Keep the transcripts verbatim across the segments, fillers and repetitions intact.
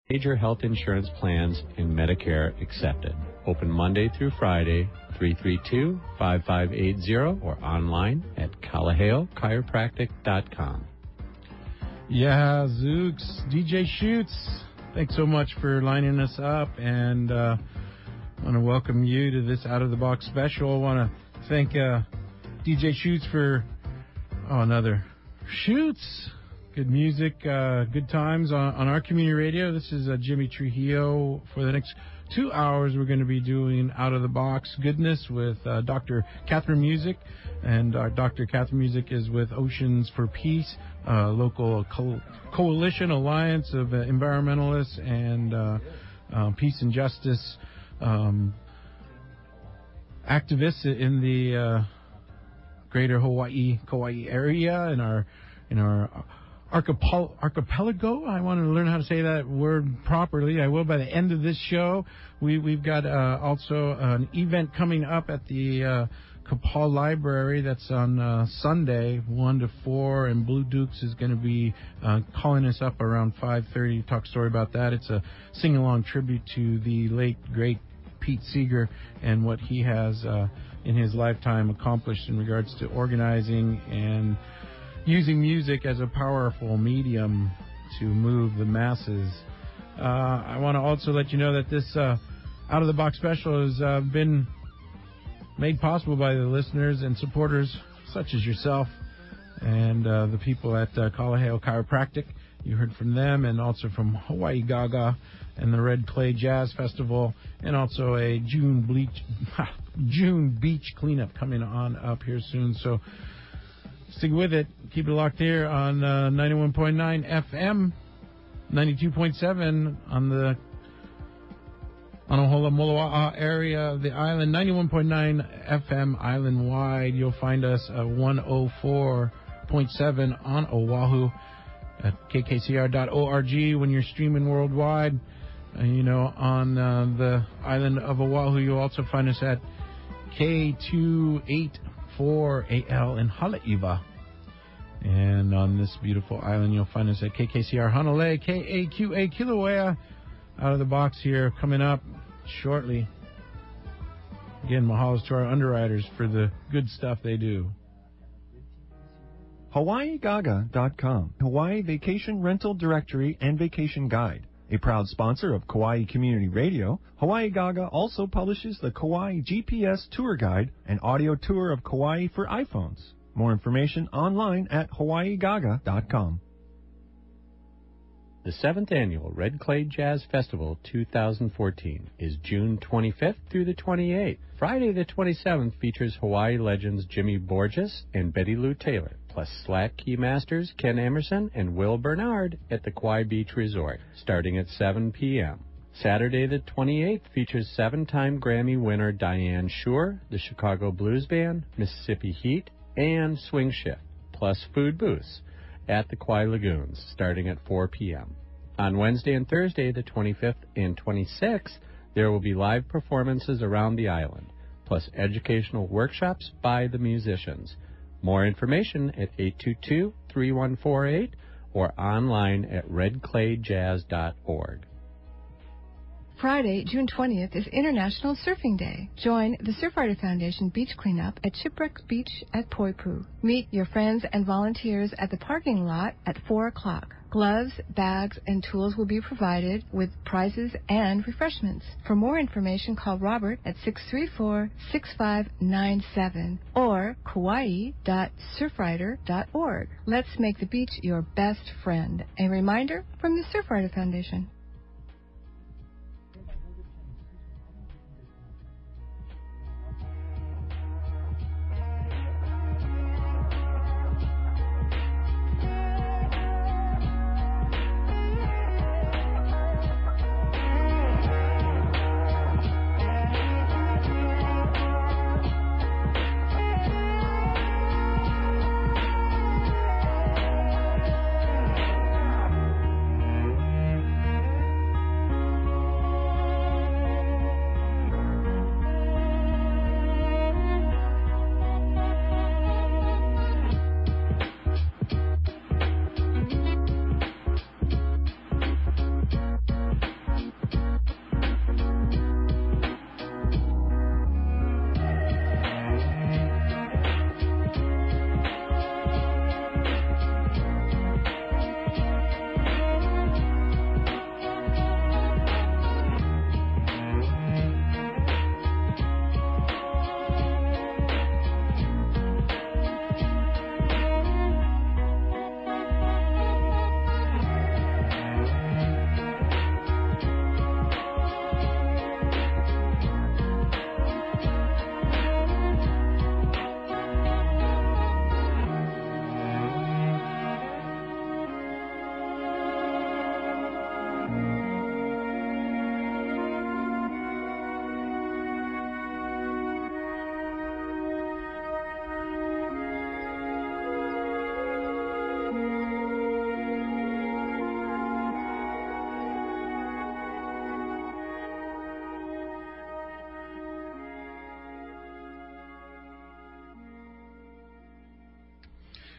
Major health insurance plans and Medicare accepted. Open Monday through Friday, three three two, five five eight zero or online at Kalaheo Chiropractic dot com. Yeah, Zooks, D J Shoots, thanks so much for lining us up, and uh, I want to welcome you to this Out of the Box special. I want to thank uh, D J Shoots for, oh, another Shoots. Good music, uh, good times on, on our community radio. This is uh, Jimmy Trujillo. For the next two hours, we're going to be doing Out of the Box goodness with uh, Doctor Catherine Music. And uh, Doctor Catherine Music is with Oceans for Peace, uh, local co- coalition alliance of uh, environmentalists and uh, uh, peace and justice um, activists in the uh, greater Hawaii, Kauai area in our in our Archipel- archipelago. I want to learn how to say that word properly. I will by the end of this show. We, we've got uh, also an event coming up at the uh, Kapal Library. That's on uh, Sunday, one to four, and Blue Dukes is going to be uh, calling us up around five thirty to talk story about that. It's a sing-along tribute to the late, great Pete Seeger and what he has uh, in his lifetime accomplished in regards to organizing and using music as a powerful medium to move the masses. Uh, I want to also let you know that this uh, Out of the Box special has uh, been made possible by the listeners and supporters such as yourself and uh, the people at uh, Kalaheo Chiropractic. You heard from them, and also from Hawaii Gaga and the Red Clay Jazz Festival, and also a June bleach, June beach cleanup coming on up here soon. So stick with it. Keep it locked here on uh, ninety-one point nine F M, ninety-two point seven on the Anahola Moloa'a area of the island, ninety-one point nine F M island-wide. You'll find us at one oh four point seven on Oahu at K K C R dot org when you're streaming worldwide. Uh, you know, on uh, the island of Oahu, you'll also find us at K two eighty-four A L in Haleiwa. And on this beautiful island, you'll find us at K K C R Hanalei, K A Q A Kilauea. Out of the box here, coming up shortly. Again, mahalos to our underwriters for the good stuff they do. Hawaii Gaga dot com, Hawaii Vacation Rental Directory and Vacation Guide. A proud sponsor of Kauai Community Radio, Hawaii Gaga also publishes the Kauai G P S Tour Guide, an audio tour of Kauai for iPhones. More information online at Hawaii Gaga dot com. The seventh Annual Red Clay Jazz Festival twenty fourteen is June twenty-fifth through the twenty-eighth. Friday the twenty-seventh features Hawaii legends Jimmy Borges and Betty Lou Taylor, plus slack key masters Ken Emerson and Will Bernard at the Kauai Beach Resort, starting at seven p.m. Saturday the twenty-eighth features seven-time Grammy winner Diane Shure, the Chicago Blues Band, Mississippi Heat, and Swing Shift, plus food booths at the Kauai Lagoons, starting at four p.m. On Wednesday and Thursday, the twenty-fifth and twenty-sixth, there will be live performances around the island, plus educational workshops by the musicians. More information at eight two two, three one four eight or online at red clay jazz dot org. Friday, June twentieth is International Surfing Day. Join the Surfrider Foundation Beach Cleanup at Shipwreck Beach at Poipu. Meet your friends and volunteers at the parking lot at four o'clock. Gloves, bags, and tools will be provided with prizes and refreshments. For more information, call Robert at six three four, six five nine seven or kauai dot surfrider dot org. Let's make the beach your best friend. A reminder from the Surfrider Foundation.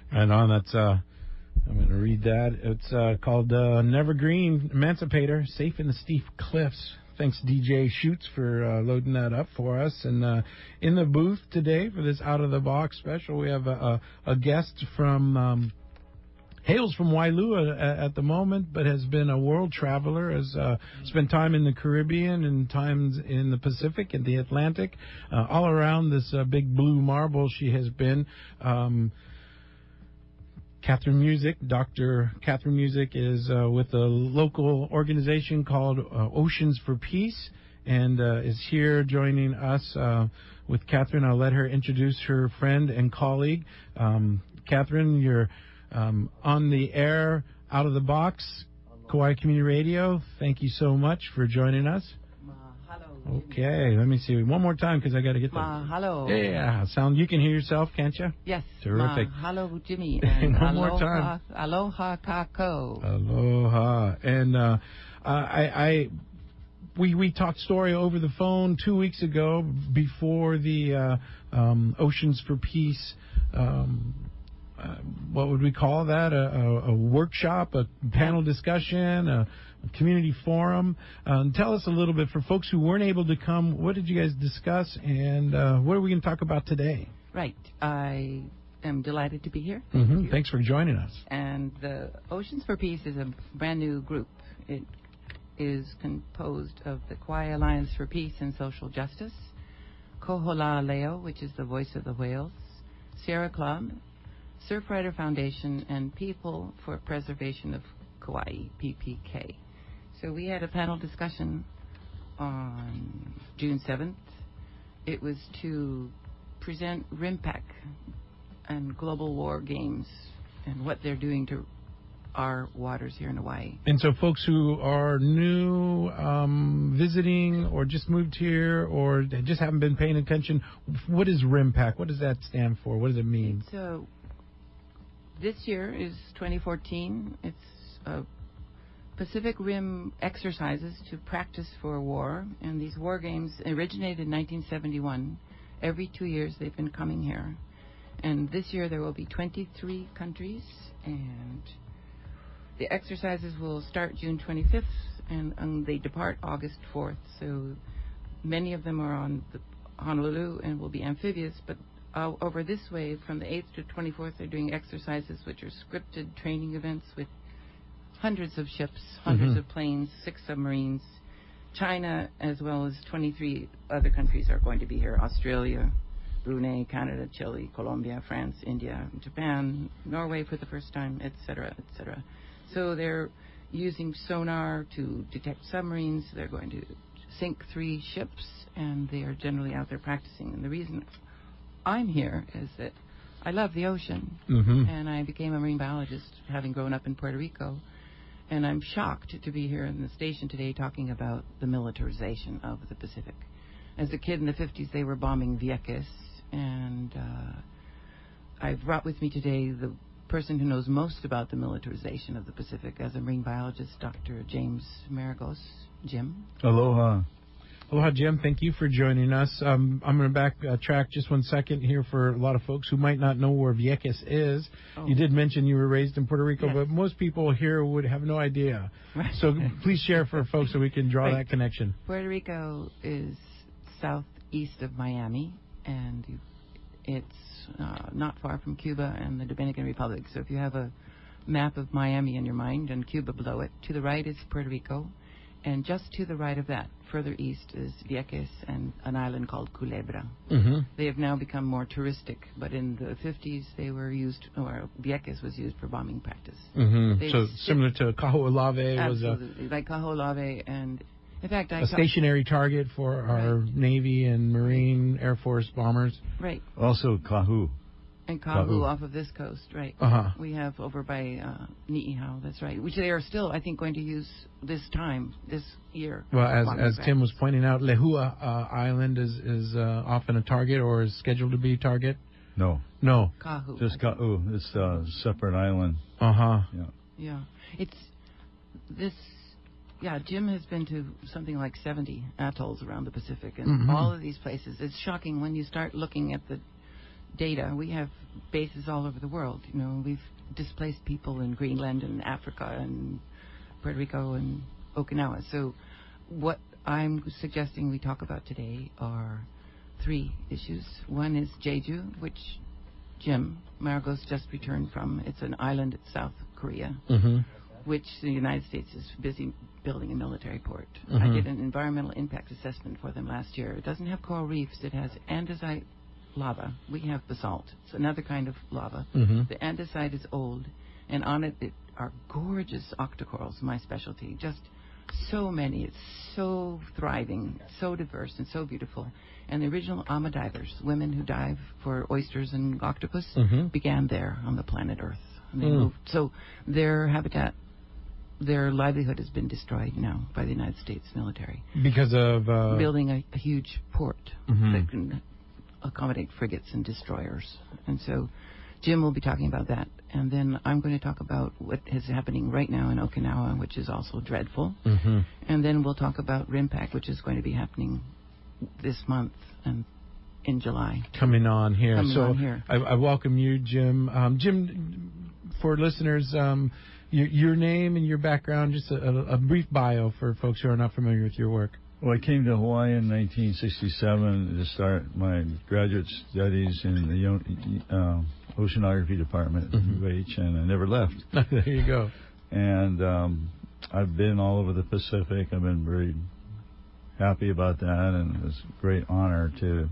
And on that's uh, I'm going to read that. It's uh, called uh, Nevergreen Emancipator, Safe in the Steep Cliffs. Thanks, D J Shoots, for uh, loading that up for us. And uh, in the booth today for this Out of the Box special, we have a, a, a guest from, um, hails from Wailua at, at the moment, but has been a world traveler, has uh, spent time in the Caribbean and times in the Pacific and the Atlantic. Uh, all around this uh, big blue marble she has been. Um, Catherine Music, Doctor Catherine Music, is uh, with a local organization called uh, Oceans for Peace, and uh, is here joining us uh, with Catherine. I'll let her introduce her friend and colleague. Um, Catherine, you're um, on the air, Out of the Box, Kauai Community Radio. Thank you so much for joining us. Okay, let me see one more time because I got to get the Mahalo. Yeah, sound. You can hear yourself, can't you? Yes. Terrific. Mahalo, Jimmy. And one aloha, more time. Aloha kako. Aloha. And uh, I, I, we we talked story over the phone two weeks ago before the uh, um, Oceans for Peace. Um, uh, what would we call that? A, a, a workshop, a panel discussion, a community forum. Um, tell us a little bit, for folks who weren't able to come, what did you guys discuss, and uh, what are we going to talk about today? Right. I am delighted to be here. Mm-hmm. Thank Thanks for joining us. And the Oceans for Peace is a brand new group. It is composed of the Kauai Alliance for Peace and Social Justice, Kohola Leo, which is the voice of the whales, Sierra Club, Surfrider Foundation, and People for Preservation of Kauai, P P K. So we had a panel discussion on June seventh. It was to present RIMPAC and Global War Games and what they're doing to our waters here in Hawaii. And so folks who are new, um, visiting, or just moved here, or just haven't been paying attention, what is RIMPAC? What does that stand for? What does it mean? So this year is twenty fourteen. It's a Pacific Rim exercises to practice for war, and these war games originated in nineteen seventy-one. Every two years they've been coming here, and this year there will be twenty-three countries, and the exercises will start June twenty-fifth, and, and they depart August fourth. So many of them are on the Honolulu and will be amphibious, but uh, over this way from the eighth to twenty-fourth they're doing exercises which are scripted training events with hundreds of ships, hundreds mm-hmm. of planes, six submarines. China, as well as twenty-three other countries, are going to be here. Australia, Brunei, Canada, Chile, Colombia, France, India, Japan, Norway for the first time, et cetera, et cetera. So they're using sonar to detect submarines. They're going to sink three ships, and they are generally out there practicing. And the reason I'm here is that I love the ocean, mm-hmm. and I became a marine biologist having grown up in Puerto Rico. And I'm shocked to be here in the station today talking about the militarization of the Pacific. As a kid in the fifties, they were bombing Vieques, and uh, I've brought with me today the person who knows most about the militarization of the Pacific as a marine biologist, Doctor James Maragos. Jim. Aloha. Aloha, Jim. Thank you for joining us. Um, I'm going to backtrack uh, just one second here for a lot of folks who might not know where Vieques is. Oh. You did mention you were raised in Puerto Rico, Yes. but most people here would have no idea. Right. So please share for folks so we can draw Right. that connection. Puerto Rico is southeast of Miami, and it's uh, not far from Cuba and the Dominican Republic. So if you have a map of Miami in your mind and Cuba below it, to the right is Puerto Rico, and just to the right of that, further east, is Vieques and an island called Culebra. Mm-hmm. They have now become more touristic, but in the fifties they were used, or Vieques was used for bombing practice. Mm-hmm. They So sit- similar to Kaho'olawe was a, Absolutely, like Kaho'olawe, and in fact, I a ta- stationary target for our Right. Navy and Marine Air Force bombers. right, Also Kahu. and Kahu Kahu. off of this coast, right. Uh-huh. We have over by uh, Ni'ihau, that's right, which they are still, I think, going to use this time, this year. Well, as Bombing as Tim was practice. pointing out, Lehua uh, Island is is uh, often a target or is scheduled to be a target. No, No. Kahu. just Kahu. It's a separate island. Uh huh. Yeah. Yeah. It's this. Yeah, Jim has been to something like seventy atolls around the Pacific, and Mhm. all of these places. It's shocking when you start looking at the data. We have bases all over the world. You know, we've displaced people in Greenland and Africa and Puerto Rico and Okinawa. So what I'm suggesting we talk about today are three issues. One is Jeju, which Jim Margos just returned from. It's an island in South Korea, Mm-hmm. which the United States is busy building a military port. Mhm. I did an environmental impact assessment for them last year. It doesn't have coral reefs. It has andesite lava. We have basalt. It's another kind of lava. Mm-hmm. The andesite is old, and on it, it are gorgeous octocorals, my specialty. Just so many. It's so thriving, so diverse, and so beautiful. And the original Ama divers, women who dive for oysters and octopus, Mhm. began there on the planet Earth. And they Mm. moved. So their habitat, their livelihood has been destroyed now by the United States military. Because of uh, Building a, a huge port Mhm. that can accommodate frigates and destroyers. And so Jim will be talking about that. And then I'm going to talk about what is happening right now in Okinawa, which is also dreadful. Mhm. And then we'll talk about RIMPAC, which is going to be happening this month and in July. coming on here. Coming so on here. I, I welcome you, Jim. Um, Jim, for listeners, um, your, your name and your background, just a, a brief bio for folks who are not familiar with your work. Well, I came to Hawaii in nineteen sixty-seven to start my graduate studies in the uh, oceanography department at Mhm. U H, and I never left. There you go. And um, I've been all over the Pacific. I've been very happy about that, and it was a great honor to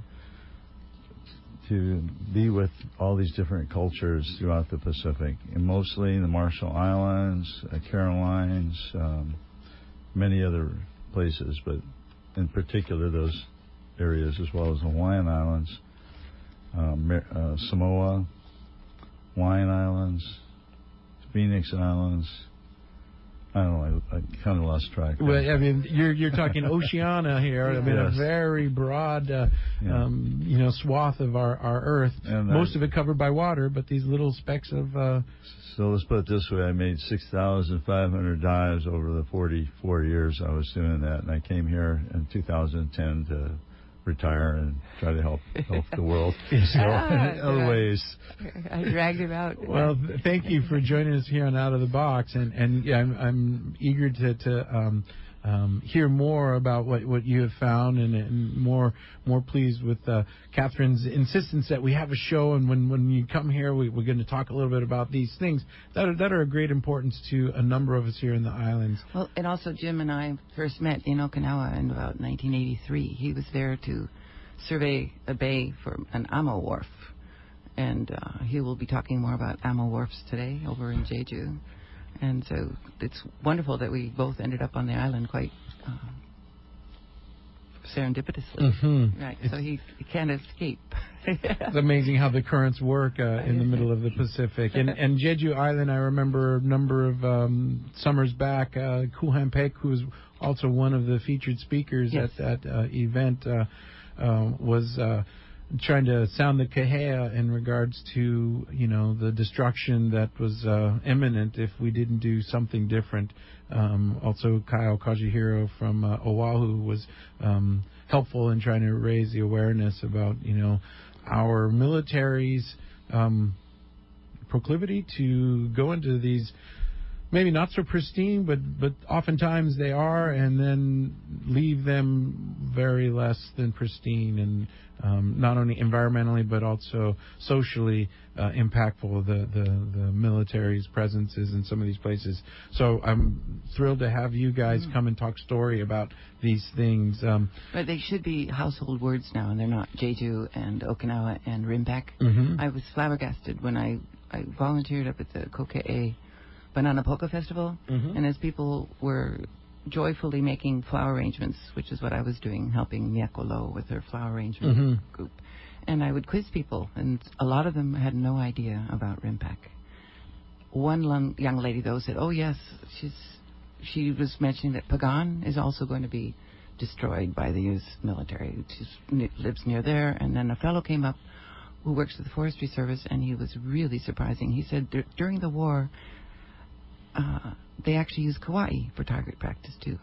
to be with all these different cultures throughout the Pacific, and mostly the Marshall Islands, uh, Carolines, um, many other places, but in particular those areas, as well as the Hawaiian Islands, uh, Mer- uh, Samoa, Hawaiian Islands, Phoenix Islands. I don't know. I, I kind of lost track. Well, I mean, you're you're talking Oceania here. I mean, Yes. a very broad, uh, Yeah. um, you know, swath of our, our Earth. And Most I- of it covered by water, but these little specks of. Uh, So let's put it this way: I made six thousand five hundred dives over the forty-four years I was doing that, and I came here in two thousand ten to retire and try to help help the world you know, Ah, in other yeah. ways. I dragged him out. Well, th- thank you for joining us here on Out of the Box, and and yeah, I'm, I'm eager to to um, um, hear more about what, what you have found, and, and more more pleased with uh, Catherine's insistence that we have a show, and when, when you come here, we, we're going to talk a little bit about these things that are that are of great importance to a number of us here in the islands. Well, and also Jim and I first met in Okinawa in about nineteen eighty-three. He was there to survey a bay for an Amo wharf. And uh, he will be talking more about Amo wharfs today over in Jeju. And so it's wonderful that we both ended up on the island quite uh, serendipitously. Mm-hmm. Right, so he, he can't escape. It's amazing how the currents work uh, in the middle of the Pacific. And, and Jeju Island, I remember a number of um, summers back, uh, Kuhan Peck, who was also one of the featured speakers Yes. at that uh, event, uh, uh, was uh, trying to sound the kahea in regards to, you know, the destruction that was uh, imminent if we didn't do something different. Um, also, Kyle Kajihiro from uh, Oahu was um, helpful in trying to raise the awareness about, you know, our military's um, proclivity to go into these maybe not so pristine, but but oftentimes they are, and then leave them very less than pristine, and um, not only environmentally but also socially uh, impactful. The, the the military's presence is in some of these places. So I'm thrilled to have you guys Mm. come and talk story about these things. Um, But they should be household words now, and they're not. Jeju and Okinawa and RIMPAC. mhm. I was flabbergasted when I, I volunteered up at the Kokee Banana Polka Festival, Mhm. and as people were joyfully making flower arrangements, which is what I was doing, helping Miakolo with her flower arrangement Mhm. group, and I would quiz people, and a lot of them had no idea about RIMPAC. One lung, young lady, though, said, oh, yes, she's she was mentioning that Pagan is also going to be destroyed by the U S military. She lives near there, and then a fellow came up who works for the Forestry Service, and he was really surprising. He said dur- during the war, uh, they actually used Kauai for target practice, too.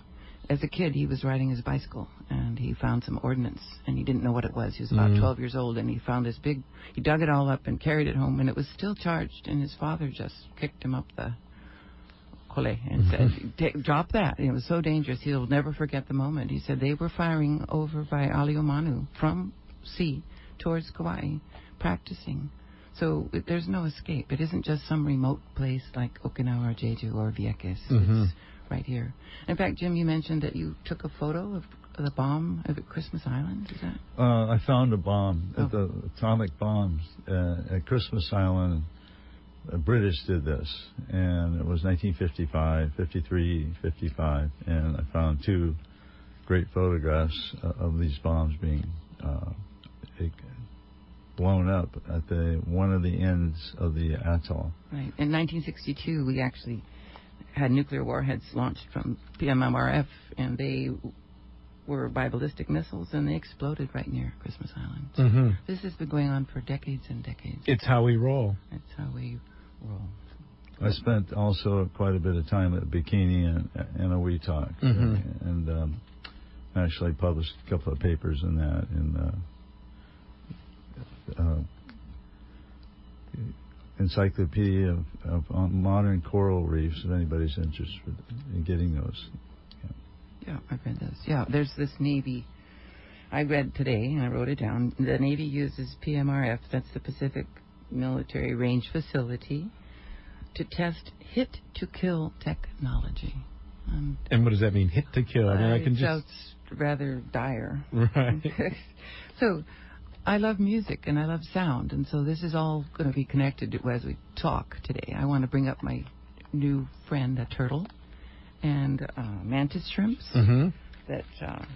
as a kid, he was riding his bicycle, and he found some ordnance, and he didn't know what it was. He was about Mm. twelve years old, and he found this big, he dug it all up and carried it home, and it was still charged, and his father just kicked him up the cole and said, Take, drop that. And it was so dangerous, he'll never forget the moment. He said they were firing over by Aliomanu from sea towards Kauai, practicing. So it, there's no escape. It isn't just some remote place like Okinawa or Jeju or Vieques. Mm-hmm. It's right here. In fact, Jim, you mentioned that you took a photo of the bomb at Christmas Island. Is that? Uh, I found a bomb, Oh. at the atomic bombs uh, at Christmas Island. The British did this, and it was nineteen fifty-five, fifty-three, fifty-five, and I found two great photographs uh, of these bombs being uh, blown up at the one of the ends of the atoll. Right. In nineteen sixty-two, we actually had nuclear warheads launched from P M M R F, and they were by ballistic missiles, and they exploded right near Christmas Island. So Mm-hmm. this has been going on for decades and decades. It's how we roll. That's how we roll. I spent also quite a bit of time at Bikini and, and Awetak, Mhm. and um, actually published a couple of papers in that in uh, uh, Encyclopedia of, of um, Modern Coral Reefs, if anybody's interested in getting those. Yeah, I've read those. Yeah, there's this Navy. I read today, and I wrote it down. The Navy uses P M R F, that's the Pacific Military Range Facility, to test hit-to-kill technology. Um, And what does that mean? Hit to kill. I mean, I it can just sounds rather dire. right. So, I love music and I love sound, and so this is all going to be connected to, as we talk today. I want to bring up my new friend, a turtle, and uh, mantis shrimps Mm-hmm. that uh,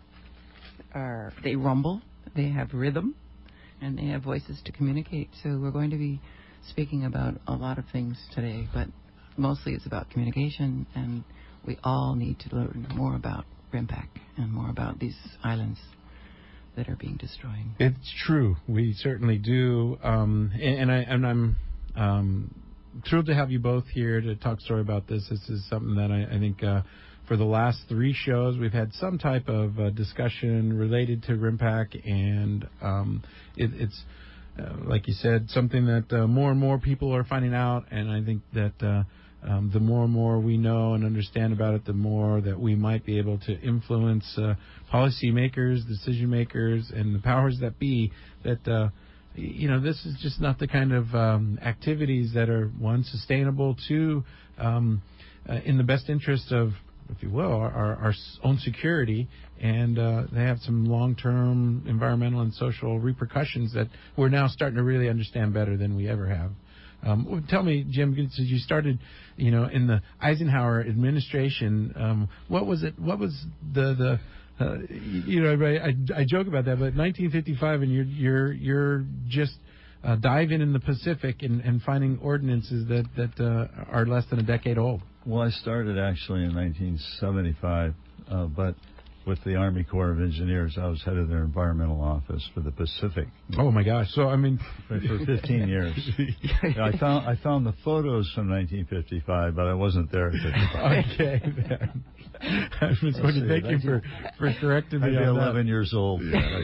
are, they rumble, they have rhythm, and they have voices to communicate. So we're going to be speaking about a lot of things today, but mostly it's about communication, and we all need to learn more about RIMPAC and more about these islands that are being destroyed. It's true. We certainly do. Um, and, and I and I'm um, thrilled to have you both here to talk story about this. This is something that I, I think uh, for the last three shows we've had some type of uh, discussion related to RIMPAC, and um, it, it's uh, like you said, something that uh, more and more people are finding out, and I think that uh, um, the more and more we know and understand about it, the more that we might be able to influence uh, policymakers, decision makers, and the powers that be. That uh, you know, this is just not the kind of um, activities that are, one, sustainable, two, um, uh, in the best interest of, if you will, our, our, our own security, and uh, they have some long-term environmental and social repercussions that we're now starting to really understand better than we ever have. Um, well, tell me, Jim, since you started, you know, in the Eisenhower administration, um, what was it? What was the the uh, you know, I, I, I joke about that, but nineteen fifty-five, and you're you're you're just uh, diving in the Pacific and, and finding ordinances that that uh, are less than a decade old. Well, I started actually in nineteen seventy-five, uh, but with the Army Corps of Engineers, I was head of their environmental office for the Pacific. Oh my gosh! So I mean, for fifteen years. Yeah, I found I found the photos from nineteen fifty-five, but I wasn't there at fifty-five. Okay, then. I was going to thank you for for correcting me I'd be on eleven that. years old.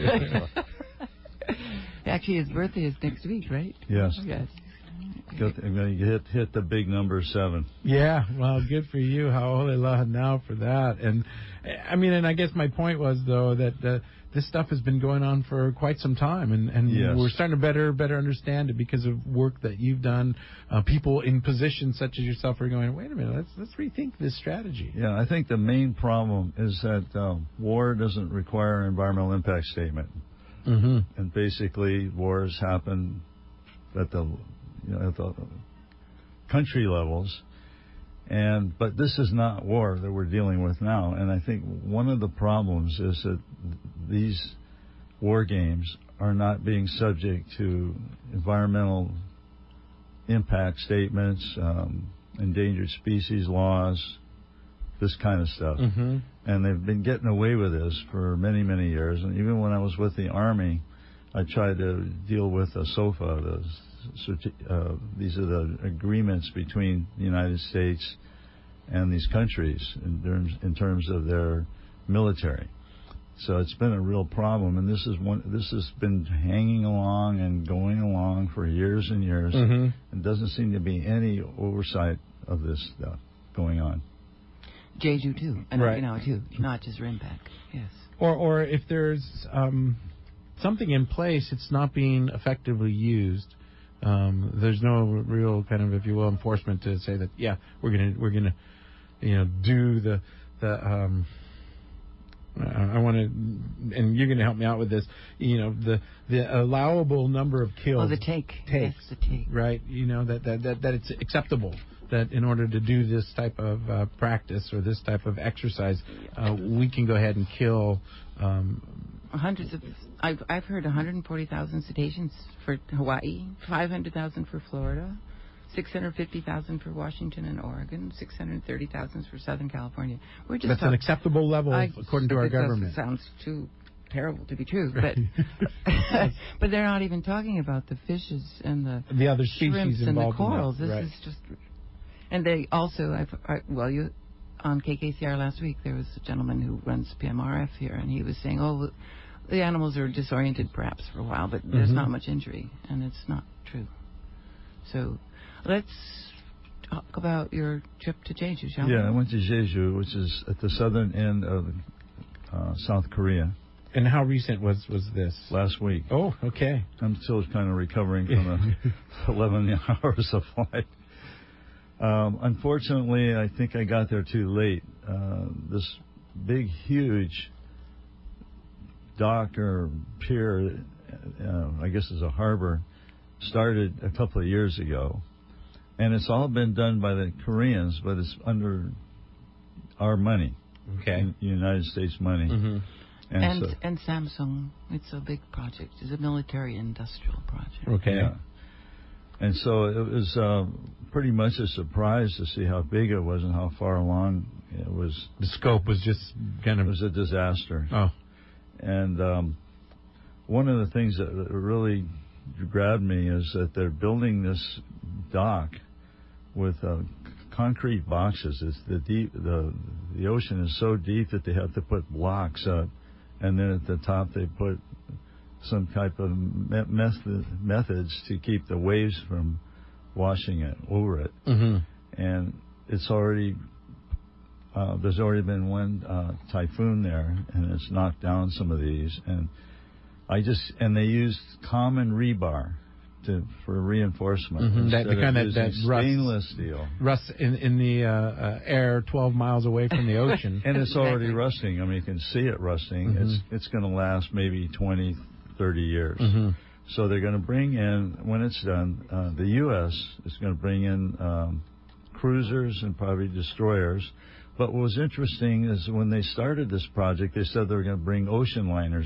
Actually, his birthday is next week, right? Yes. Yes. I'm going to hit hit the big number seven. Yeah, well, good for you. How old Allah now for that. And I mean, and I guess my point was though that uh, this stuff has been going on for quite some time, and, and Yes. we're starting to better better understand it because of work that you've done. Uh, people in positions such as yourself are going, wait a minute, let's let's rethink this strategy. Yeah, I think the main problem is that uh, war doesn't require an environmental impact statement, Mm-hmm. and basically wars happen at the you know, at the country levels, and but this is not war that we're dealing with now. And I think one of the problems is that these war games are not being subject to environmental impact statements, um, endangered species laws, this kind of stuff. Mm-hmm. And they've been getting away with this for many, many years. And even when I was with the Army, I tried to deal with a SOFA, the Uh, these are the agreements between the United States and these countries in terms, in terms of their military. So it's been a real problem, and this is one. This has been hanging along and going along for years and years. Mm-hmm. And doesn't seem to be any oversight of this stuff going on. Jeju too, and Right. Okinawa too, not just Rimback. Yes. Or, or if there's um, something in place, it's not being effectively used. Um, there's no real kind of, if you will, enforcement to say that, yeah, we're gonna, we're gonna, you know, do the, the. Um, I want to, and you're going to help me out with this. You know, the the allowable number of kills. Oh, the take. Takes, Yes, the take. right? You know that that that, that it's acceptable. That in order to do this type of uh, practice or this type of exercise, uh, we can go ahead and kill um, Hundreds of, I've I've heard one hundred forty thousand cetaceans for Hawaii, five hundred thousand for Florida, six hundred fifty thousand for Washington and Oregon, six hundred thirty thousand for Southern California. We're just that's talk- an acceptable level I- according to our it does- government. Sounds too terrible to be true, but but they're not even talking about the fishes and the The other species shrimps and the involved in that, corals. This right. is just, and they also, I've I, well, you on K K C R last week there was a gentleman who runs P M R F here, and he was saying, oh, the animals are disoriented perhaps for a while, but there's Mhm. not much injury, and it's not true. So let's talk about your trip to Jeju, shall we? Yeah, I went to Jeju, which is at the southern end of uh, South Korea, And how recent was was this? last week. Oh, okay. I'm still kind of recovering from the eleven hours of flight. Um, unfortunately, I think I got there too late. Uh, this big, huge dock or pier, uh, I guess is a harbor, started a couple of years ago. And it's all been done by the Koreans, but it's under our money, Okay. United States money. Mm-hmm. And, And so, and Samsung, it's a big project. It's a military industrial project. Okay. yeah. And so it was uh, pretty much a surprise to see how big it was and how far along it was. The scope was just kind It of. was a disaster. Oh. And um, one of the things that really grabbed me is that they're building this dock with uh, concrete boxes. It's the deep, the the ocean is so deep that they have to put blocks up, and then at the top they put some type of me- method, methods to keep the waves from washing it over it. Mm-hmm. And it's already uh, there's already been one uh, typhoon there, and it's knocked down some of these. And I just and they used common rebar to for reinforcement Mhm, that- instead the kind of that- using that rust- stainless steel. Rust in in the uh, uh, air twelve miles away from the ocean. And it's already Exactly. rusting. I mean, you can see it rusting. Mhm. It's it's going to last maybe twenty, thirty years. Mhm. So they're going to bring in, when it's done, uh, the U S is going to bring in um, cruisers and probably destroyers. But what was interesting is when they started this project, they said they were going to bring ocean liners.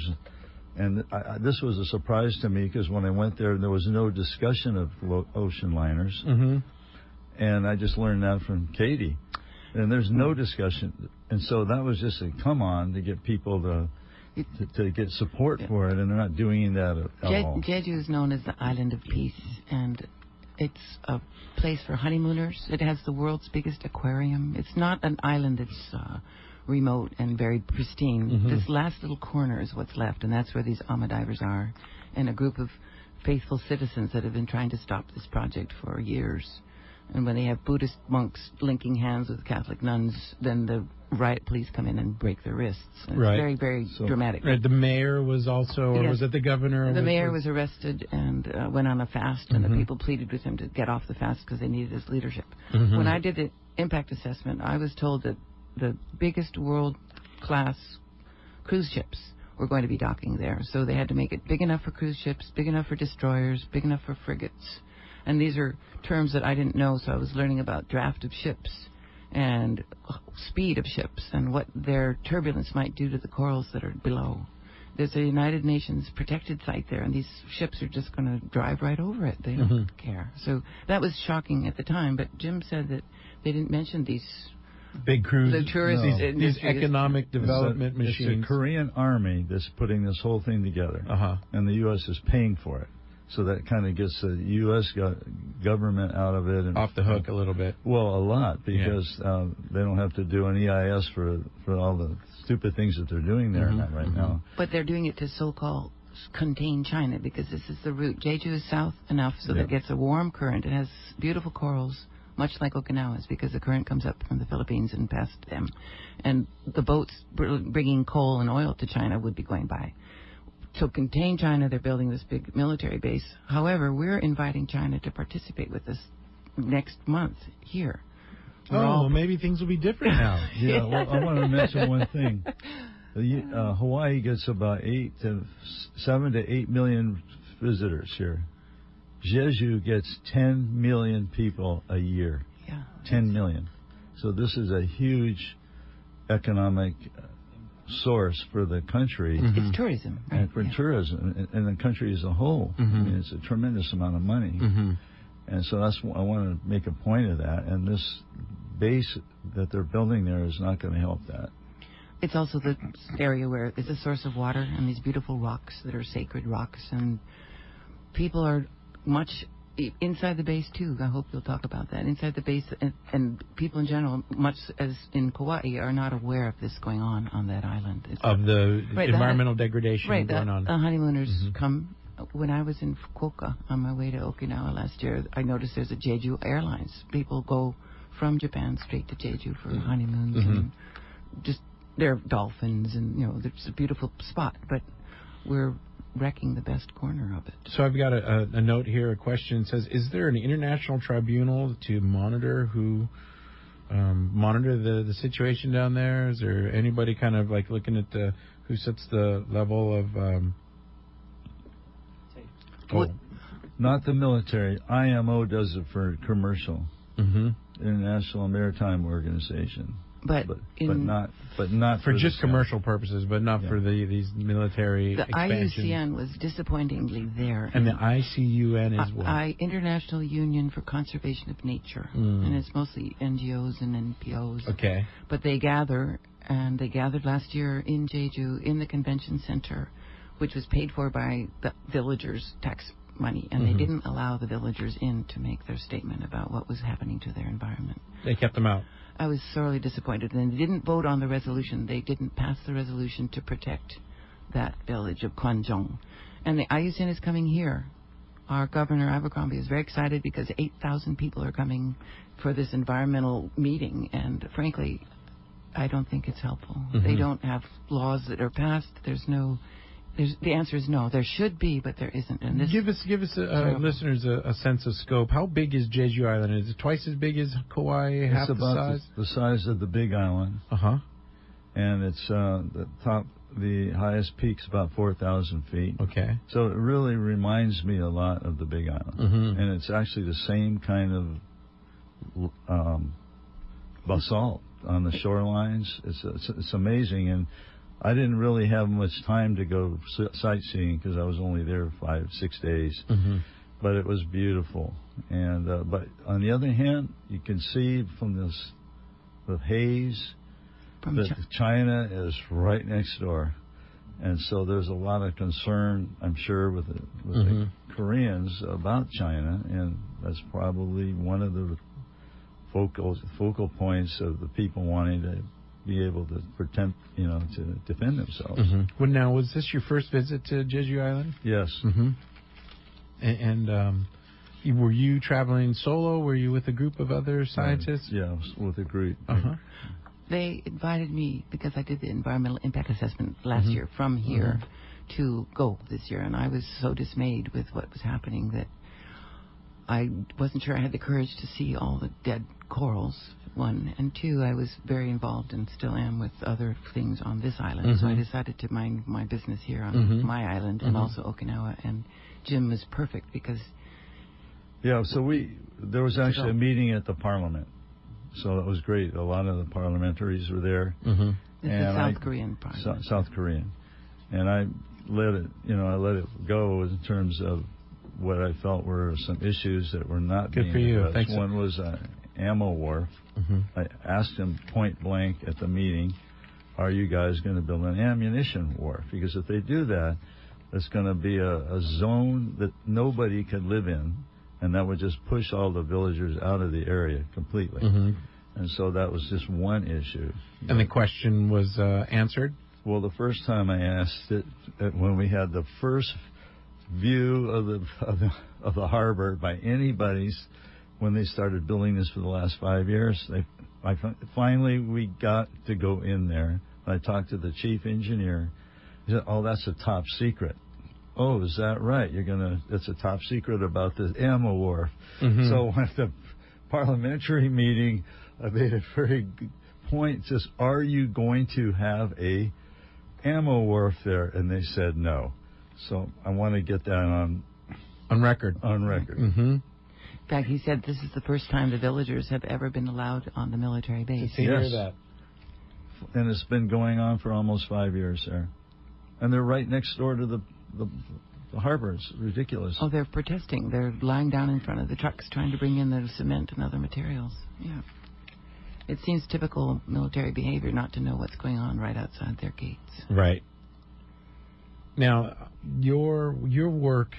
And I, I, this was a surprise to me because when I went there, there was no discussion of lo- ocean liners. Mm-hmm. And I just learned that from Katie. And there's no discussion. And so that was just a come on to get people to to, to get support Yeah. for it, and they're not doing that at, at Je- all. Jeju is known as the Island of Peace, and it's a place for honeymooners. It has the world's biggest aquarium. It's not an island that's uh, remote and very pristine. Mhm. This last little corner is what's left, and that's where these Ama divers are, and a group of faithful citizens that have been trying to stop this project for years. And when they have Buddhist monks linking hands with Catholic nuns, then the riot police come in and break their wrists. It's Right. very, very So- dramatic. Right, the mayor was also, or Yes. was it the governor? The mayor was arrested and uh, went on a fast, and Mhm. the people pleaded with him to get off the fast because they needed his leadership. Mhm. When I did the impact assessment, I was told that the biggest world-class cruise ships were going to be docking there. So they had to make it big enough for cruise ships, big enough for destroyers, big enough for frigates. And these are terms that I didn't know, so I was learning about draft of ships and speed of ships and what their turbulence might do to the corals that are below. There's a United Nations protected site there, and these ships are just going to drive right over it. They don't Mhm. care. So that was shocking at the time, but Jim said that they didn't mention these big cruise, the tourist these, industry these is- economic development it's a, machines. It's the Korean army that's putting this whole thing together, Uh huh. and the U S is paying for it. So that kind of gets the U S go- government out of it. And, Off the hook a little bit. Well, a lot, because yeah. uh, they don't have to do an E I S for for all the stupid things that they're doing there mm-hmm. right mm-hmm. now. But they're doing it to so-called contain China, because this is the route. Jeju is south enough so yeah. that it gets a warm current. It has beautiful corals, much like Okinawa's, because the current comes up from the Philippines and past them. And the boats bringing coal and oil to China would be going by. To contain China, they're building this big military base. However, we're inviting China to participate with us next month here. We're oh, all... well, maybe things will be different now. yeah, well, I want to mention one thing. Uh, Hawaii gets about eight to seven to eight million visitors here. Jeju gets ten million people a year. Yeah, ten million. So this is a huge economic source for the country. Mm-hmm. It's tourism, right? And for yeah. tourism, and the country as a whole. Mm-hmm. I mean, it's a tremendous amount of money. Mm-hmm. And so that's I want to make a point of that. And this base that they're building there is not going to help that. It's also the area where it's a source of water and these beautiful rocks that are sacred rocks. And people are much inside the base, too. I hope you'll talk about that. Inside the base, and, and people in general, much as in Kauai, are not aware of this going on on that island. It's of the right, environmental the, degradation right, going the, on. The honeymooners mm-hmm. come. When I was in Fukuoka on my way to Okinawa last year, I noticed there's a Jeju Airlines. People go from Japan straight to Jeju for mm-hmm. honeymoons mm-hmm. and just... There are dolphins, and, you know, it's a beautiful spot, but we're wrecking the best corner of it. So I've got a, a, a note here, a question says, is there an international tribunal to monitor who, um, monitor the, the situation down there? Is there anybody kind of like looking at the, who sets the level of, um, oh, not the military. I M O does it for commercial, mm-hmm. International Maritime Organization. But, but, in, but not, but not for, for just commercial purposes, but not yeah. for the these military the expansion. I U C N was disappointingly there, and the I C U N is what? I, International Union for Conservation of Nature, mm. and it's mostly N G Os and N P Os. Okay, but they gather, and they gathered last year in Jeju in the convention center, which was paid for by the villagers' tax money, and mm-hmm. they didn't allow the villagers in to make their statement about what was happening to their environment. They kept them out. I was sorely disappointed. And they didn't vote on the resolution. They didn't pass the resolution to protect that village of Kwanjong. And the I U C N is coming here. Our governor, Abercrombie, is very excited because eight thousand people are coming for this environmental meeting. And frankly, I don't think it's helpful. Mm-hmm. They don't have laws that are passed. There's no... There's, the answer is no. There should be, but there isn't. And this give us, give us, a, uh, listeners, a, a sense of scope. How big is Jeju Island? Is it twice as big as Kauai? Half it's the about size? The, the size of the Big Island. Uh huh. And it's uh, the top, the highest peak's about four thousand feet. Okay. So it really reminds me a lot of the Big Island, mm-hmm. and it's actually the same kind of um, basalt on the shorelines. It's it's, it's amazing. And I didn't really have much time to go sightseeing because I was only there five, six days. Mm-hmm. But it was beautiful. And uh, but on the other hand, you can see from this the haze from that Ch- China is right next door, and so there's a lot of concern, I'm sure, with the, with mm-hmm. the Koreans about China, and that's probably one of the focal focal points of the people wanting to be able to pretend, you know, to defend themselves. Mm-hmm. Well, now, was this your first visit to Jeju Island? Yes. Mm-hmm. And, and um, were you traveling solo? Were you with a group of other scientists? Uh, yeah, with a group. Uh-huh. They invited me because I did the environmental impact assessment last mm-hmm. year from here mm-hmm. to go this year, and I was so dismayed with what was happening that I wasn't sure I had the courage to see all the dead corals, one. And two, I was very involved and still am with other things on this island. Mm-hmm. So I decided to mind my business here on mm-hmm. my island mm-hmm. and also Okinawa. And Jim was perfect because... Yeah, so we there was actually a meeting at the Parliament. So it was great. A lot of the parliamentaries were there. Mm-hmm. This and is South I, Korean Parliament. So, South Korean. And I let it, you know, I let it go in terms of what I felt were some issues that were not Good being for you. addressed. Thanks. One was uh, ammo wharf. Mm-hmm. I asked him point blank at the meeting, are you guys going to build an ammunition wharf? Because if they do that, It's going to be a, a zone that nobody could live in, and that would just push all the villagers out of the area completely. Mm-hmm. And so that was just one issue. And the question was uh, answered? Well, the first time I asked it, uh, when we had the first view of the, of the of the harbor by anybody's, when they started building this for the last five years, they I, finally we got to go in there. I talked to the chief engineer. He said, "Oh, that's a top secret." "Oh, is that right? You're gonna? It's a top secret about the ammo wharf." Mm-hmm. So at the parliamentary meeting, I made a very good point. Just, are you going to have a ammo wharf there? And they said no. So I want to get that on on record. On record. Mm-hmm. In fact, he said this is the first time the villagers have ever been allowed on the military base. To hear that. And it's been going on for almost five years there. And they're right next door to the, the, the harbor. It's ridiculous. Oh, they're protesting. They're lying down in front of the trucks trying to bring in the cement and other materials. Yeah. It seems typical military behavior not to know what's going on right outside their gates. Right. Now, your your work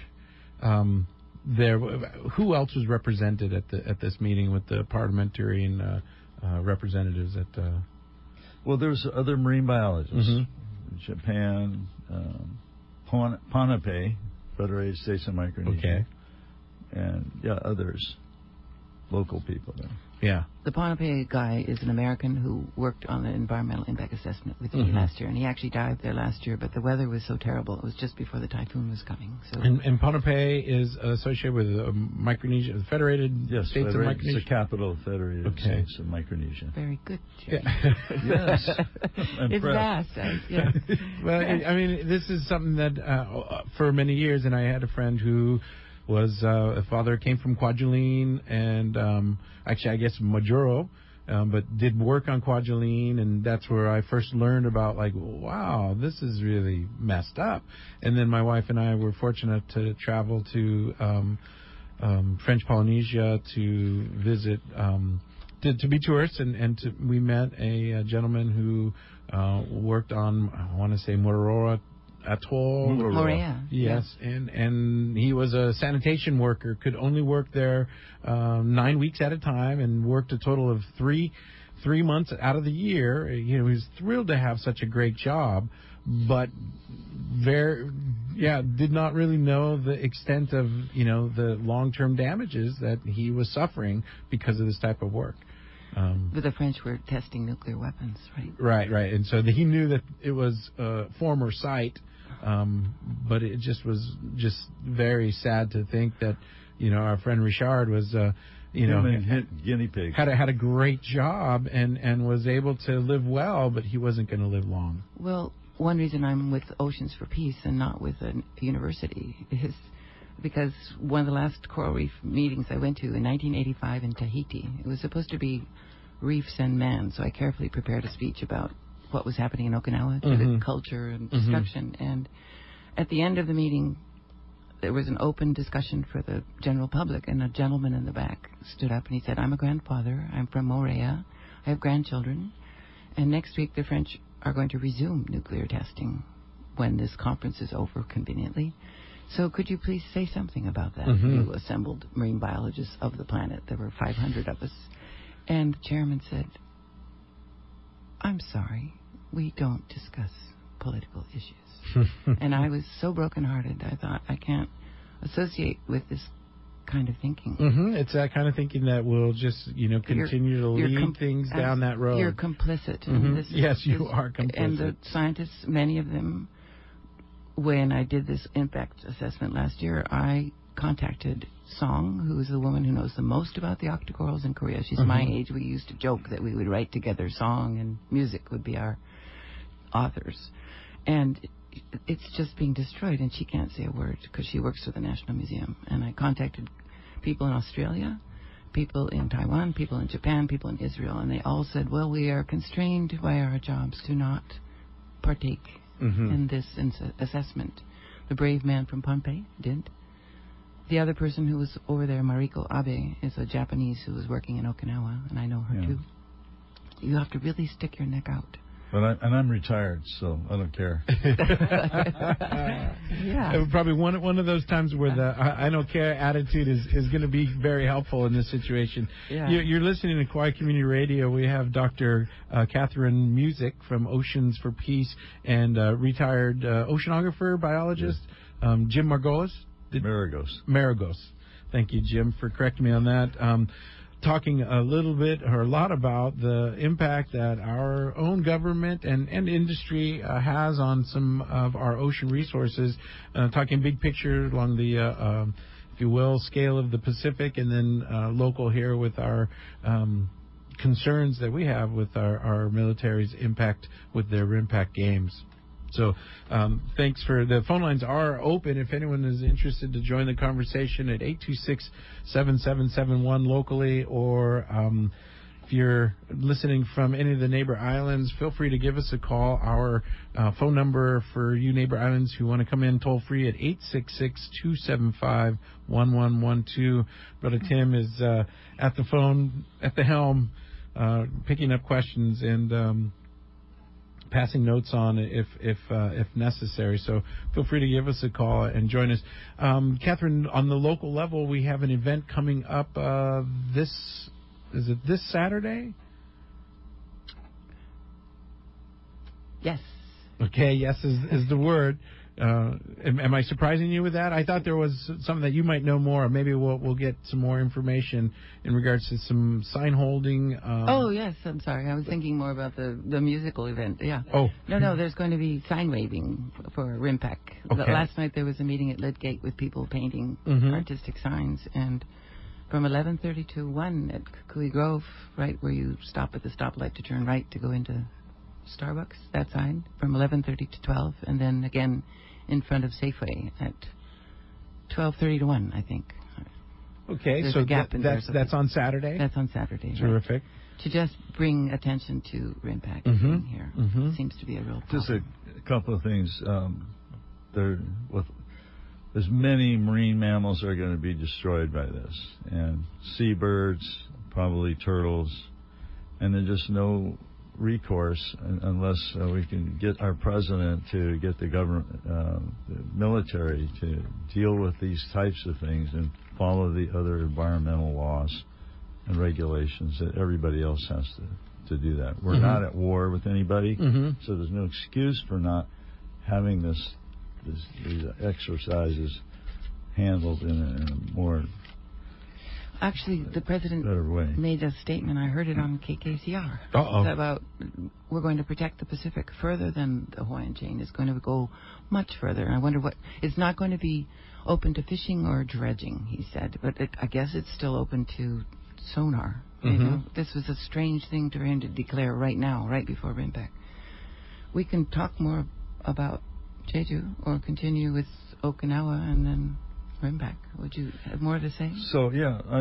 um, there. Who else was represented at the at this meeting with the parliamentary and uh, uh, representatives at? Uh... Well, there's other marine biologists. Mm-hmm. Japan, um, Pon- Ponape, Federated States of Micronesia. Okay. And yeah, others, local people there. Yeah. The Ponape guy is an American who worked on the environmental impact assessment with me Mm-hmm. last year, and he actually died there last year, but the weather was so terrible. It was just before the typhoon was coming. So. And, and Ponape is associated with uh, Micronesia, the Federated yes, States Federated, of Micronesia? It's the capital of Federated okay. States of Micronesia. Very good, Jerry. Yeah. Yes. It's vast. I, yeah. Well, I mean, this is something that uh, for many years, and I had a friend who was uh, a father came from Kwajalein, and um, actually, I guess Majuro, um, but did work on Kwajalein, and that's where I first learned about, like, wow, this is really messed up. And then my wife and I were fortunate to travel to um, um, French Polynesia to visit, um, to, to be tourists, and, and to, we met a, a gentleman who uh, worked on, I want to say, Motorola Atoll. Moorea. Yes, yeah. and and he was a sanitation worker, could only work there um, nine weeks at a time, and worked a total of three three months out of the year. You know, he was thrilled to have such a great job, but very, yeah, did not really know the extent of, you know, the long-term damages that he was suffering because of this type of work. Um, but the French were testing nuclear weapons, right? Right, right. And so the, he knew that it was a former site, um, but it just was just very sad to think that, you know, our friend Richard was, uh, you know, had, guinea pig. had a, had a great job and, and was able to live well, but he wasn't going to live long. Well, one reason I'm with Oceans for Peace and not with a university is because one of the last coral reef meetings I went to in nineteen eighty-five in Tahiti, it was supposed to be reefs and man, so I carefully prepared a speech about what was happening in Okinawa to Mm-hmm. the culture and destruction. Mm-hmm. And at the end of the meeting, there was an open discussion for the general public, and a gentleman in the back stood up and he said, "I'm a grandfather. I'm from Moorea. I have grandchildren. And next week the French are going to resume nuclear testing when this conference is over conveniently. So could you please say something about that?" Mm-hmm. You assembled marine biologists of the planet. There were five hundred of us. And the chairman said, "I'm sorry, we don't discuss political issues." And I was so brokenhearted. I thought, I can't associate with this kind of thinking. Mm-hmm. It's that kind of thinking that will just, you know, continue You're- to you're lead com- things down that road. You're complicit. Mhm. And this is- Yes, you this- are complicit. And the scientists, many of them, when I did this impact assessment last year, I contacted Song, who is the woman who knows the most about the octocorals in Korea. She's Mhm. my age. We used to joke that we would write together. Song and music would be our authors. And it's just being destroyed, and she can't say a word because she works for the National Museum. And I contacted people in Australia, people in Taiwan, people in Japan, people in Israel, and they all said, well, we are constrained by our jobs to not partake Mhm. in this ins- assessment. The brave man from Pohnpei did. The other person who was over there, Mariko Abe, is a Japanese who was working in Okinawa, and I know her Yeah. too. You have to really stick your neck out. But I, and I'm retired, so I don't care. Yeah. Probably one one of those times where the I, I don't care attitude is, is going to be very helpful in this situation. Yeah. You're, you're listening to Kauai Community Radio. We have Doctor Uh, Catherine Music from Oceans for Peace and uh, retired uh, oceanographer, biologist, yes. um, Jim Margolis. Did, Maragos. Maragos. Thank you, Jim, for correcting me on that. Um, talking a little bit or a lot about the impact that our own government and, and industry uh, has on some of our ocean resources, uh, talking big picture along the, uh, um, if you will, scale of the Pacific, and then uh, local here with our um, concerns that we have with our, our military's impact with their RIMPAC games. So um, thanks for the phone lines are open if anyone is interested to join the conversation at eight two six, seven seven seven one locally, or um, if you're listening from any of the neighbor islands, feel free to give us a call. Our uh, phone number for you neighbor islands who want to come in toll free at eight six six, two seven five, one one one two. Brother Tim is uh, at the phone, at the helm, uh, picking up questions and um, passing notes on if if uh, if necessary. So feel free to give us a call and join us. Um, Catherine, on the local level, we have an event coming up uh, this, is it this Saturday? Yes. Okay, yes is, is the word. Uh, am, am I surprising you with that? I thought there was something that you might know more. Maybe we'll we'll get some more information in regards to some sign holding. Um, oh yes, I'm sorry. I was thinking more about the, the musical event. Yeah. Oh. No, no. There's going to be sign waving for RIMPAC. Okay. Last night there was a meeting at Lydgate with people painting mm-hmm. artistic signs, and from eleven thirty to one at Kukui Grove, right where you stop at the stoplight to turn right to go into Starbucks, that sign, from eleven thirty to twelve, and then again in front of Safeway at twelve thirty to one, I think. Okay, There's so a gap that, in that's there, so that's on Saturday? That's on Saturday. Terrific. Right? To just bring attention to RIMPAC mm-hmm. here. Mm-hmm. Seems to be a real problem. Just a, a couple of things. Um, there, with as many marine mammals are going to be destroyed by this, and seabirds, probably turtles, and there's just no recourse unless uh, we can get our president to get the government, uh, the military to deal with these types of things and follow the other environmental laws and regulations that everybody else has to, to do that. We're mm-hmm. not at war with anybody, mm-hmm. so there's no excuse for not having this, this these exercises handled in a, in a more Actually, the president made a statement. I heard it on K K C R. Uh-oh. About we're going to protect the Pacific further than the Hawaiian chain. It's going to go much further. And I wonder what... It's not going to be open to fishing or dredging, he said. But it, I guess it's still open to sonar. Mm-hmm. You know, this was a strange thing for him to declare right now, right before RIMPAC. We can talk more about Jeju or continue with Okinawa and then... RIMPAC. Would you have more to say? So, yeah, I,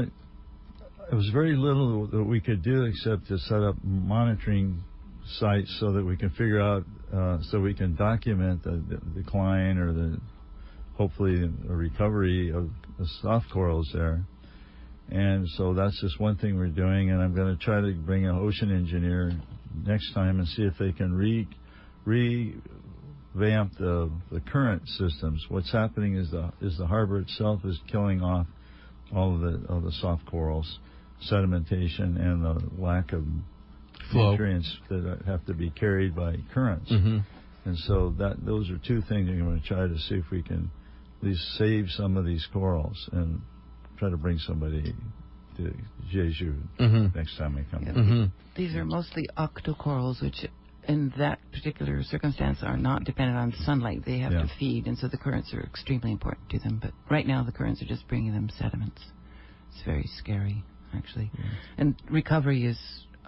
it was very little that we could do except to set up monitoring sites so that we can figure out, uh, so we can document the, the decline or the, hopefully, a recovery of the soft corals there. And so that's just one thing we're doing, and I'm going to try to bring an ocean engineer next time and see if they can re, re vamp the the current systems. What's happening is the is the harbor itself is killing off all of the of the soft corals, sedimentation, and the lack of flow nutrients that have to be carried by currents. Mm-hmm. And so that those are two things we're going to try to see if we can at least save some of these corals and try to bring somebody to Jeju mm-hmm. next time we come. Yeah. Mm-hmm. These are mostly octocorals, which in that particular circumstance are not dependent on sunlight. They have yeah. to feed, and so the currents are extremely important to them. But right now the currents are just bringing them sediments. It's very scary, actually. Yeah. And recovery is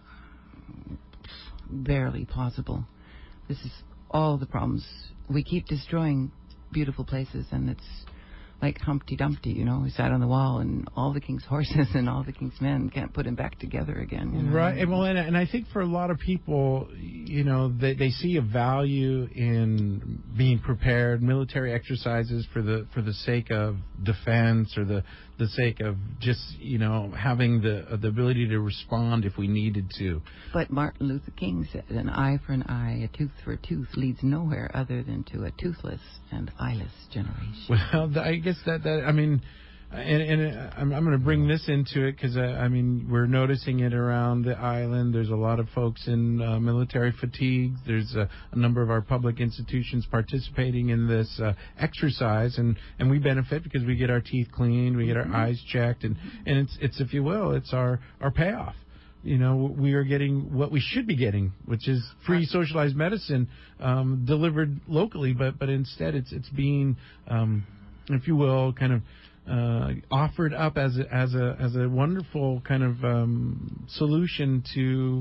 barely plausible. This is all the problems. We keep destroying beautiful places, and it's like Humpty Dumpty, you know, who sat on the wall, and all the king's horses and all the king's men can't put him back together again. You know? Right. And, well, and, and I think for a lot of people, you know, they, they see a value in being prepared, military exercises for the for the sake of defense or the the sake of just, you know, having the the ability to respond if we needed to. But Martin Luther King said, an eye for an eye, a tooth for a tooth leads nowhere other than to a toothless and eyeless generation. Well, I guess that, that I mean, and, and I'm, I'm going to bring this into it because, uh, I mean, we're noticing it around the island. There's a lot of folks in uh, military fatigue. There's a, a number of our public institutions participating in this uh, exercise, and, and we benefit because we get our teeth cleaned, we get our eyes checked, and, and it's, it's, if you will, it's our, our payoff. You know, we are getting what we should be getting, which is free socialized medicine um, delivered locally, but but instead it's it's being, um, if you will, kind of uh, offered up as a, as a as a wonderful kind of um, solution to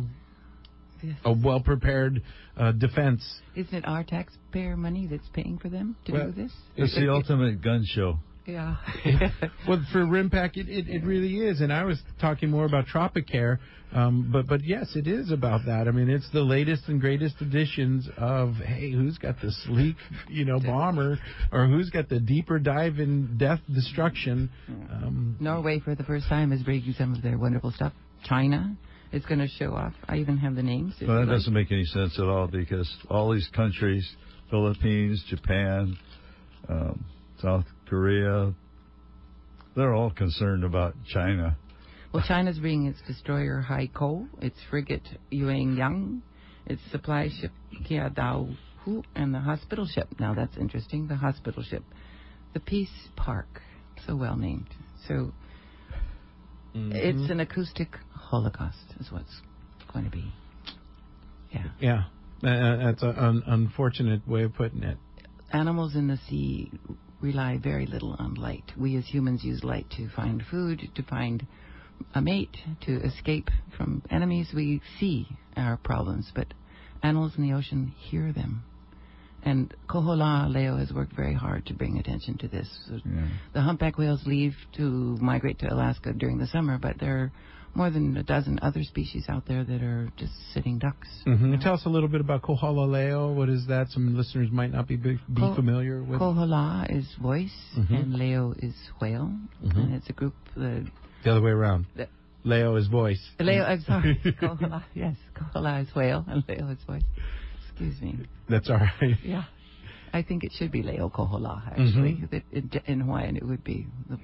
yes. a well prepared uh, defense. Isn't it our taxpayer money that's paying for them to well, do this? It's the ultimate gun show. Yeah. Well, for RIMPAC, it, it, it really is. And I was talking more about Tropicare, um, but but yes, it is about that. I mean, it's the latest and greatest editions of, hey, who's got the sleek, you know, bomber, or who's got the deeper dive in death destruction. Um, Norway, for the first time, is bringing some of their wonderful stuff. China is going to show off. I even have the names. Well, that like. doesn't make any sense at all, because all these countries, Philippines, Japan, um, South Korea, they're all concerned about China. Well, China's bringing its destroyer Haikou, its frigate Yuan Yang, its supply ship Kia Dao Hu, and the hospital ship. Now that's interesting, the hospital ship. The Peace Park, so well named. So mm-hmm. it's an acoustic holocaust is what's going to be. Yeah. Yeah. Uh, that's an unfortunate way of putting it. Animals in the sea rely very little on light. We as humans use light to find food, to find a mate, to escape from enemies. We see our problems, but animals in the ocean hear them. And Kohola Leo has worked very hard to bring attention to this. Yeah. The humpback whales leave to migrate to Alaska during the summer, but there are more than a dozen other species out there that are just sitting ducks. Mm-hmm. And tell us a little bit about Kohola Leo. What is that? Some listeners might not be be, be Ko- familiar with. Kohola is voice, mm-hmm. and Leo is whale, mm-hmm. and it's a group that... The other way around. The, Leo is voice. Leo, I'm sorry. Kohola, yes. Kohola is whale, and Leo is voice. Excuse me. That's all right. Yeah. I think it should be Leo Kohola, actually. Mm-hmm. It, it, in Hawaiian, it would be... The,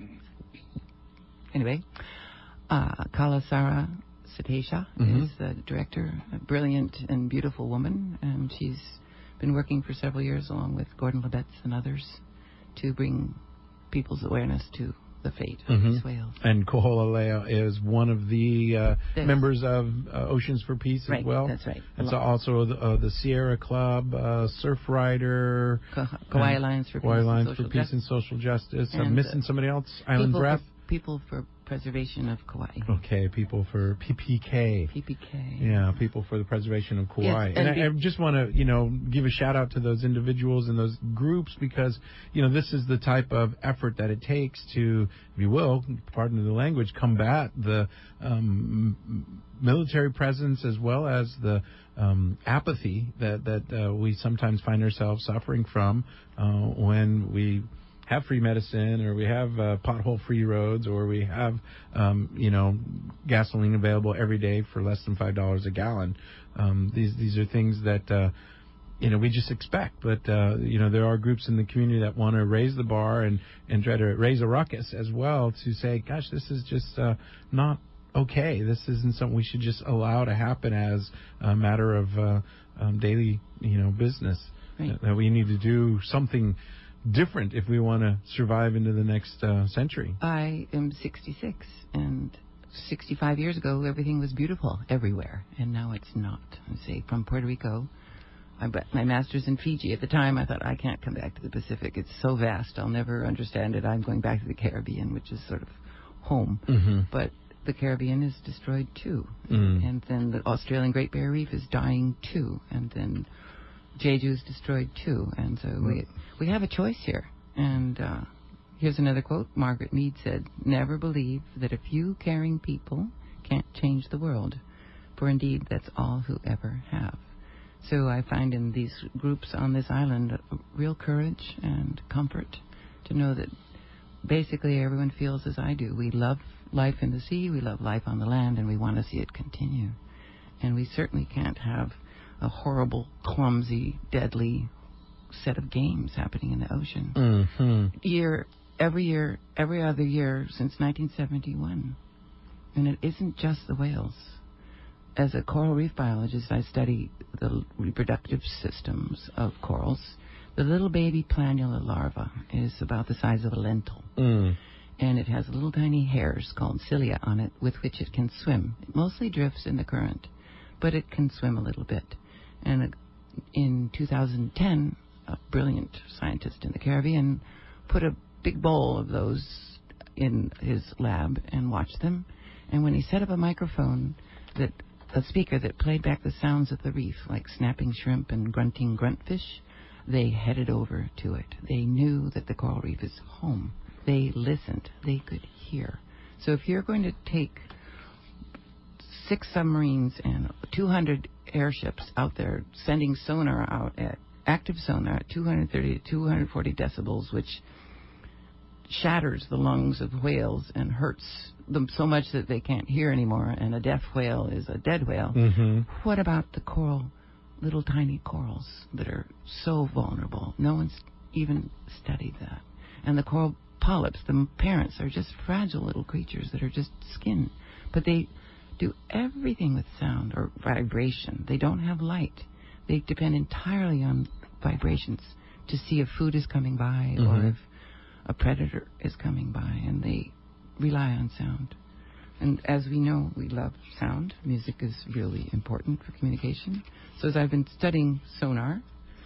anyway... Uh, Kalasara Satesha mm-hmm. is the director, a brilliant and beautiful woman, and she's been working for several years along with Gordon Lebetz and others to bring people's awareness to the fate of mm-hmm. these whales. And Kohola Leo is one of the uh, members of uh, Oceans for Peace right, as well. That's right. And so also the, uh, the Sierra Club, uh, Surf Rider, Ko- Kauai Alliance for Kauai Peace, Alliance and for Social Peace Justice. and Social Justice. And I'm missing somebody else. Island people Breath. For, people for Preservation of Kauai. Okay, people for P P K. P P K. Yeah, people for the preservation of Kauai. Yes, and and I, I just want to, you know, give a shout out to those individuals and those groups because, you know, this is the type of effort that it takes to, if you will, pardon the language, combat the um, military presence as well as the um, apathy that that uh, we sometimes find ourselves suffering from uh, when we have free medicine, or we have uh, pothole-free roads, or we have, um, you know, gasoline available every day for less than five dollars a gallon. Um, these these are things that, uh, you know, we just expect. But, uh, you know, there are groups in the community that want to raise the bar and, and try to raise a ruckus as well to say, gosh, this is just uh, not okay. This isn't something we should just allow to happen as a matter of uh, um, daily, you know, business. Right. That we need to do something different if we want to survive into the next uh, century. I am sixty-six, and sixty-five years ago, everything was beautiful everywhere, and now it's not. I say, from Puerto Rico, I got my master's in Fiji. At the time, I thought, I can't come back to the Pacific. It's so vast. I'll never understand it. I'm going back to the Caribbean, which is sort of home. Mm-hmm. But the Caribbean is destroyed, too. Mm. And then the Australian Great Barrier Reef is dying, too. And then Jeju's destroyed too, and so we we have a choice here, and uh, Here's another quote. Margaret Mead said, "Never believe that a few caring people can't change the world, for indeed that's all who ever have." So I find in these groups on this island real courage and comfort to know that basically everyone feels as I do. We love life in the sea, we love life on the land, and we want to see it continue. And we certainly can't have a horrible, clumsy, deadly set of games happening in the ocean. Mm-hmm. Year, every year, every other year since nineteen seventy-one. And it isn't just the whales. As a coral reef biologist, I study the reproductive systems of corals. The little baby planula larva is about the size of a lentil. Mm. And it has little tiny hairs called cilia on it with which it can swim. It mostly drifts in the current, but it can swim a little bit. And in two thousand ten, a brilliant scientist in the Caribbean put a big bowl of those in his lab and watched them. And when he set up a microphone, that a speaker that played back the sounds of the reef, like snapping shrimp and grunting gruntfish, they headed over to it. They knew that the coral reef is home. They listened. They could hear. So if you're going to take six submarines and two hundred airships out there sending sonar out at active sonar at two hundred thirty to two hundred forty decibels, which shatters the lungs of whales and hurts them so much that they can't hear anymore, and a deaf whale is a dead whale. Mm-hmm. What about the coral, little tiny corals that are so vulnerable? No one's even studied that. And the coral polyps, the parents, are just fragile little creatures that are just skin. But they do everything with sound or vibration. They don't have light. They depend entirely on vibrations to see if food is coming by mm-hmm. or if a predator is coming by, and they rely on sound. And as we know, we love sound. Music is really important for communication. So as I've been studying sonar,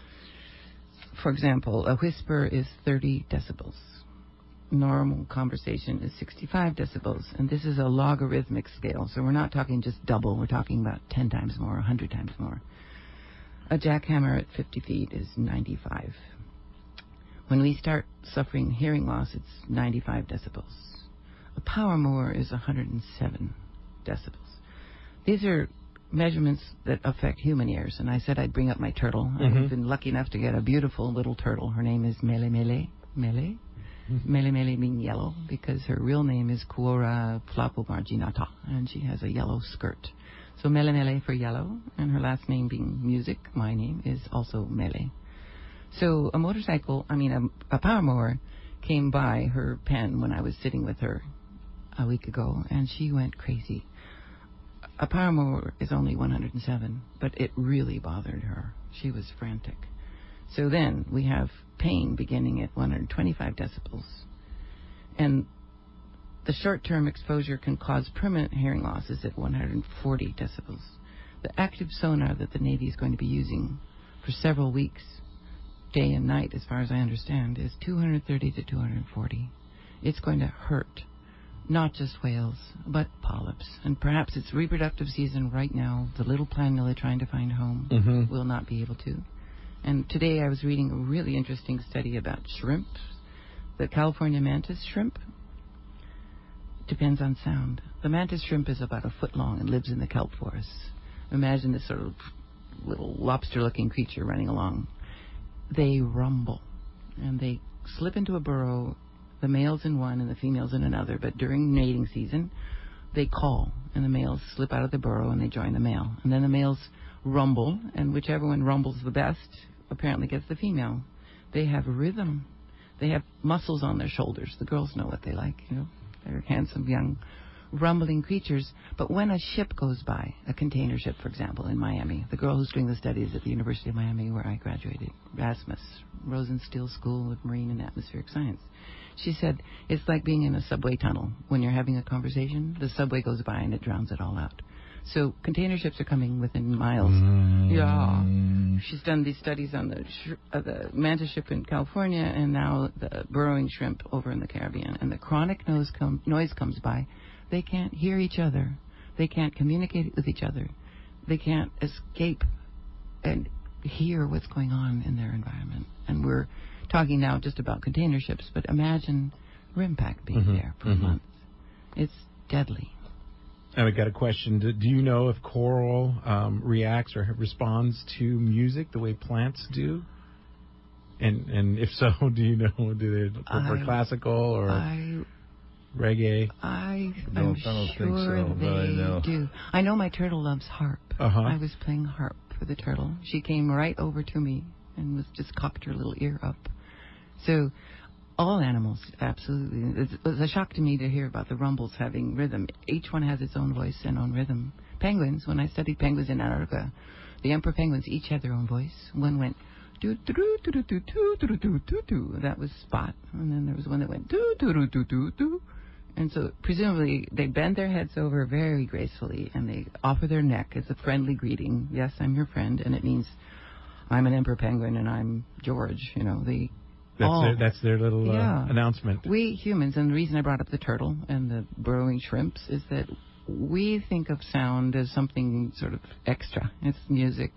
for example, a whisper is thirty decibels. Normal conversation is sixty-five decibels, and this is a logarithmic scale, so we're not talking just double, we're talking about ten times more, one hundred times more. A jackhammer at fifty feet is ninety-five. When we start suffering hearing loss, it's ninety-five decibels. A power mower is one hundred seven decibels. These are measurements that affect human ears, and I said I'd bring up my turtle. Mm-hmm. I've been lucky enough to get a beautiful little turtle. Her name is Mele Mele. Mele? Mele Mele means yellow because her real name is Kuora flapomarginata, and she has a yellow skirt. So Mele Mele for yellow, and her last name being music, my name is also Mele. So a motorcycle, I mean a, a power mower, came by her pen when I was sitting with her a week ago, and she went crazy. A power mower is only one hundred seven, but it really bothered her. She was frantic. So then we have pain beginning at one hundred twenty-five decibels. And the short-term exposure can cause permanent hearing losses at one hundred forty decibels. The active sonar that the Navy is going to be using for several weeks, day and night, as far as I understand, is two hundred thirty to two hundred forty. It's going to hurt not just whales, but polyps. And perhaps it's reproductive season right now. The little planula trying to find home mm-hmm. will not be able to. And today I was reading a really interesting study about shrimp. The California mantis shrimp depends on sound. The mantis shrimp is about a foot long and lives in the kelp forests. Imagine this sort of little lobster-looking creature running along. They rumble, and they slip into a burrow, the males in one and the females in another, but during mating season, they call, and the males slip out of the burrow and they join the male. And then the males rumble, and whichever one rumbles the best apparently gets the female. They have rhythm. They have muscles on their shoulders. The girls know what they like, you know. They're handsome, young, rumbling creatures. But when a ship goes by, a container ship, for example, in Miami, the girl who's doing the studies at the University of Miami where I graduated, Rasmus, Rosenstiel School of Marine and Atmospheric Science, she said, it's like being in a subway tunnel. When you're having a conversation, the subway goes by and it drowns it all out. So container ships are coming within miles. Mm. Yeah. She's done these studies on the sh- uh, the mantis ship in California and now the burrowing shrimp over in the Caribbean. And the chronic noise, com- noise comes by. They can't hear each other. They can't communicate with each other. They can't escape and hear what's going on in their environment. And we're talking now just about container ships, but imagine RIMPAC being Mhm. there for Mhm. months. It's deadly. And I got a question. Do, do you know if coral um, reacts or responds to music the way plants do? And and if so, do you know? Do they prefer I- classical or I reggae? I No, I'm I don't think sure so, but I they know. do. I know my turtle loves harp. Uh-huh. I was playing harp for the turtle. She came right over to me and was just cocked her little ear up. So all animals, absolutely. It was a shock to me to hear about the rumbles having rhythm. Each one has its own voice and own rhythm. Penguins, when I studied penguins in Antarctica, the emperor penguins each had their own voice. One went doo doo doo doo doo doo doo doo doo doo. That was Spot, and then there was one that went doo doo doo doo doo doo. And so presumably they bend their heads over very gracefully and they offer their neck as a friendly greeting. Yes, I'm your friend, and it means I'm an emperor penguin and I'm George. You know, the That's all. their that's their little uh, Yeah. announcement. We humans, and the reason I brought up the turtle and the burrowing shrimps is that we think of sound as something sort of extra. It's music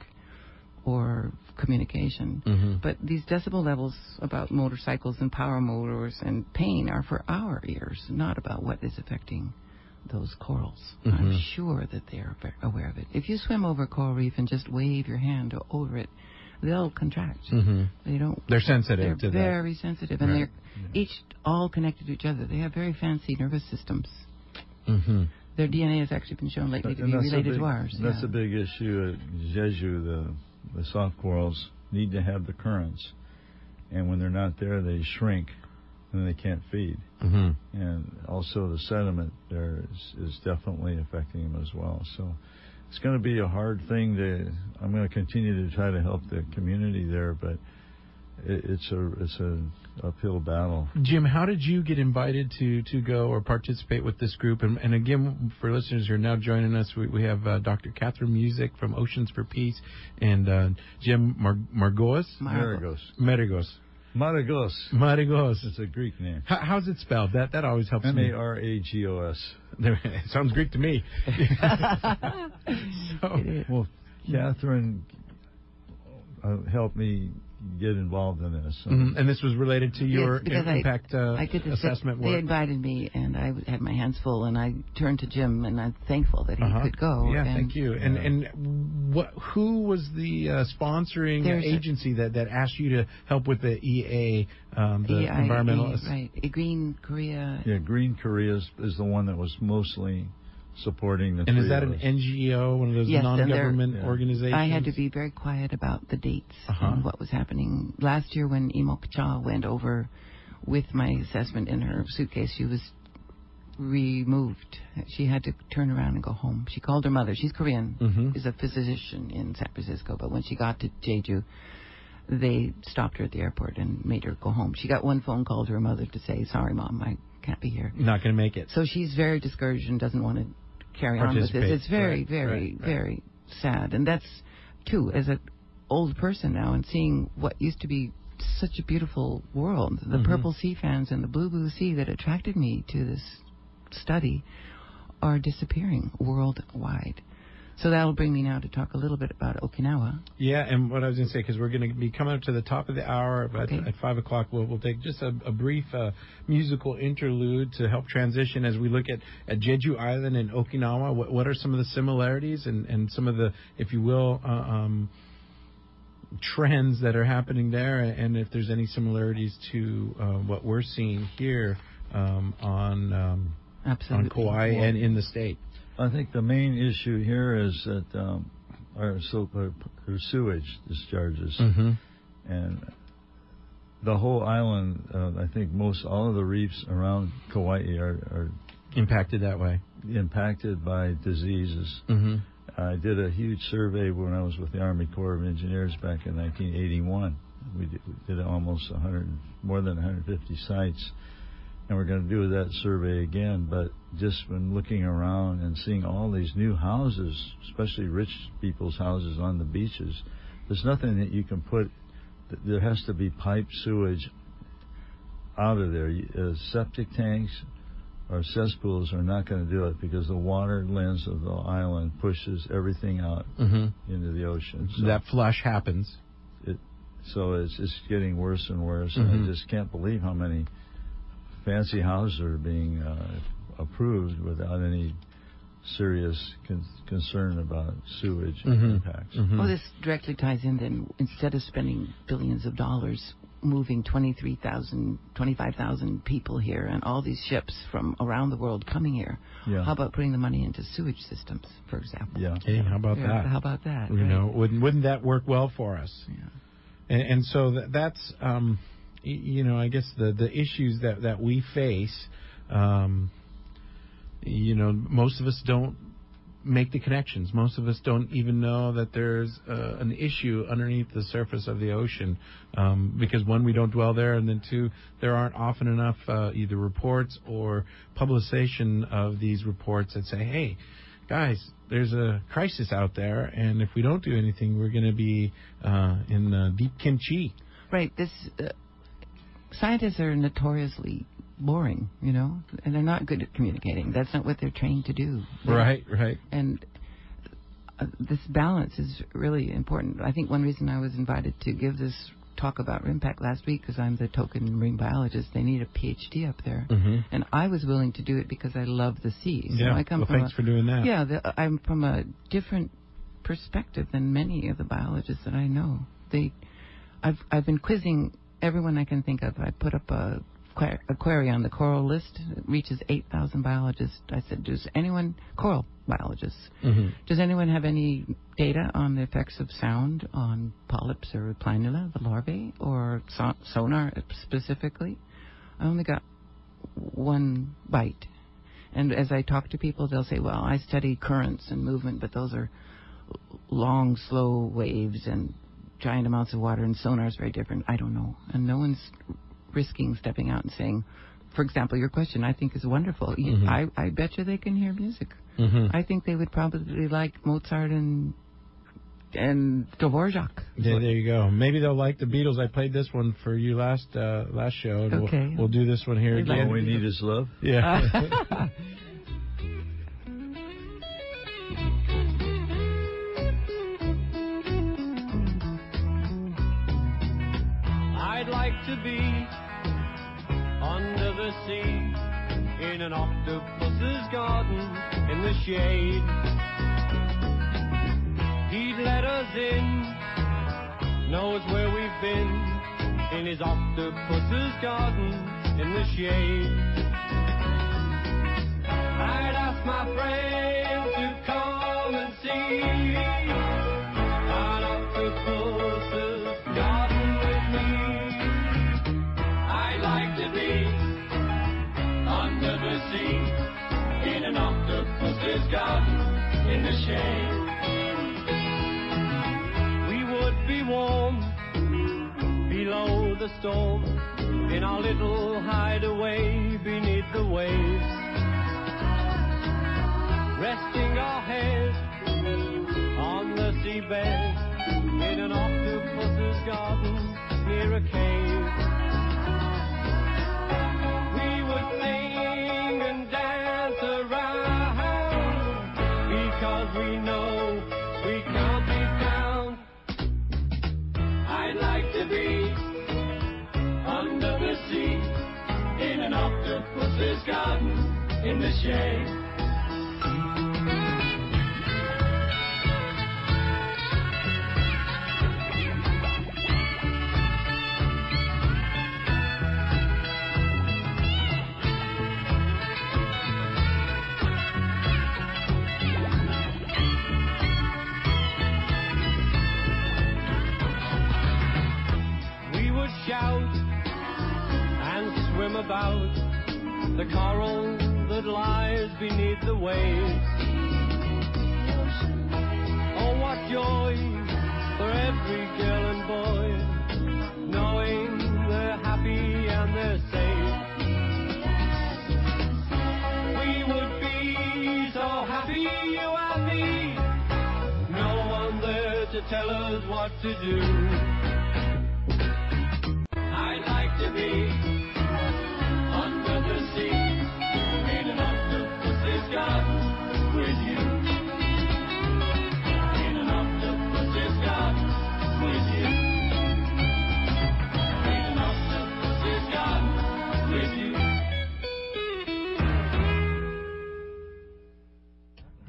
or communication. Mm-hmm. But these decibel levels about motorcycles and power motors and pain are for our ears, not about what is affecting those corals. Mm-hmm. I'm sure that they are ve- aware of it. If you swim over a coral reef and just wave your hand over it, they'll contract. Mm-hmm. They don't. They're sensitive They're to very sensitive, and Right. they're each all connected to each other. They have very fancy nervous systems. that. Mm-hmm. Their D N A has actually been shown lately to And be that's a related big- to ours. That's yeah. a big issue at Jeju. The the soft corals need to have the currents, and when they're not there, they shrink, and they can't feed. Mm-hmm. And also the sediment there is, is definitely affecting them as well. So it's going to be a hard thing to. I'm going to continue to try to help the community there, but it, it's a it's a uphill battle. Jim, how did you get invited to, to go or participate with this group? And, and again, for listeners who are now joining us, we, we have uh, Doctor Catherine Music from Oceans for Peace and uh, Jim Mar- Margos? Maragos. Maragos. Maragos. Maragos. It's a Greek name. How, how's it spelled? That that always helps M me. A R A G O S. It sounds Greek to me. so, Well, Catherine uh, helped me get involved in this. So mhm. And this was related to your Yes, because impact uh, I did the assessment They work. invited me, and I had my hands full, and I turned to Jim, and I'm thankful that he Uh-huh. could go. Yeah, and thank you. And and what? Who was the uh, sponsoring There's a- agency that, that asked you to help with the E A, um, the E I A, environmental? ass- right? A Green Korea. yeah, Green Korea is, is the one that was mostly supporting the. And three is that of an us. N G O, one of those Yes, and they're- non-government Yeah. organizations? I had to be very quiet about the dates Uh-huh. and what was happening. Last year when Imok Cha went over with my assessment in her suitcase, she was removed. She had to turn around and go home. She called her mother. She's Korean, Mhm. is a physician in San Francisco, but when she got to Jeju, they stopped her at the airport and made her go home. She got one phone call to her mother to say, sorry, Mom, I can't be here. Not going to make it. So she's very discouraged and doesn't want to carry on with this. Participate. It's very, Right, very, right, right. very sad. And that's, too, as an old person now and seeing what used to be such a beautiful world, the Mhm. purple sea fans and the blue, blue sea that attracted me to this study are disappearing worldwide. So that'll bring me now to talk a little bit about Okinawa. Yeah, and what I was going to say, because we're going to be coming up to the top of the hour, but Okay. at five o'clock, we'll, we'll take just a, a brief uh, musical interlude to help transition as we look at, at Jeju Island and Okinawa. What, what are some of the similarities and, and some of the, if you will, uh, um, trends that are happening there, and if there's any similarities to uh, what we're seeing here um, on um, Absolutely. on Kauai and in the state. I think the main issue here is that um, our, so, our, our sewage discharges, Mm-hmm. and the whole island. Uh, I think most all of the reefs around Kauai are, are Impacted that way. impacted by diseases. Mm-hmm. I did a huge survey when I was with the Army Corps of Engineers back in nineteen eighty-one. We did, we did almost one hundred, more than one hundred fifty sites, and we're going to do that survey again. But just when looking around and seeing all these new houses, especially rich people's houses on the beaches, there's nothing that you can put. There has to be piped sewage out of there. Uh, septic tanks or cesspools are not going to do it because the water lens of the island pushes everything out Mm-hmm. into the ocean. So, That flush happens. it, so it's it's getting worse and worse. Mhm. And I just can't believe how many fancy houses are being uh, approved without any serious con- concern about sewage Mm-hmm. impacts. Mm-hmm. Well, this directly ties in then, instead of spending billions of dollars moving twenty-three thousand, twenty-five thousand people here and all these ships from around the world coming here, Yeah. how about putting the money into sewage systems, for example? Yeah. Hey, how about Yeah, that? How about that? You right? know, wouldn't wouldn't that work well for us? Yeah. And, and so that, that's, um, y- you know, I guess the, the issues that, that we face, um, you know, most of us don't make the connections. Most of us don't even know that there's uh, an issue underneath the surface of the ocean, um, because one, we don't dwell there, and then two, there aren't often enough uh, either reports or publication of these reports that say, hey, guys, there's a crisis out there, and if we don't do anything, we're going to be uh, in uh, deep kimchi. Right. This uh, scientists are notoriously boring, you know, and they're not good at communicating. That's not what they're trained to do. Right, right. And uh, this balance is really important. I think one reason I was invited to give this talk about RIMPAC last week, because I'm the token marine biologist, they need a P H D up there. Mm-hmm. And I was willing to do it because I love the seas. Yeah, So I come well, from thanks a, for doing that. Yeah, the, I'm from a different perspective than many of the biologists that I know. They, I've I've been quizzing everyone I can think of. I put up a, que- a query on the coral list. It reaches eight thousand biologists. I said, does anyone, coral biologists, Mm-hmm. does anyone have any data on the effects of sound on polyps or planula, the larvae, or so- sonar specifically? I only got one bite. And as I talk to people, they'll say, well, I study currents and movement, but those are long, slow waves and giant amounts of water, and sonar is very different. I don't know. And no one's risking stepping out and saying, for example, your question I think is wonderful. You- Mhm. I, I bet you they can hear music. Mm-hmm. I think they would probably like Mozart and and Dvorak. Yeah, there you go. Maybe they'll like the Beatles. I played this one for you last uh, last show. And Okay. We'll, we'll do this one here We'd like again. All we need is love. Yeah. I'd like to be under the sea in an octopus's garden in the shade. He'd let us in, knows where we've been, in his octopus's garden in the shade. I'd ask my friend to come and see an octopus's garden with me. I'd like to be under the sea in an octopus's garden in the shade. We would be warm below the storm in our little hideaway beneath the waves, resting our heads on the seabed in an octopus's garden near a cave. We would sing and dance around because we know we can't be found. I'd like to be under the sea in an octopus's garden in the shade. Shout and swim about the coral that lies beneath the waves. Oh, what joy for every girl and boy, knowing they're happy and they're safe. We would be so happy, you and me, no one there to tell us what to do. I'd like to be under the sea in an octopus's garden with you. In an octopus's garden with you. In an octopus's garden with you.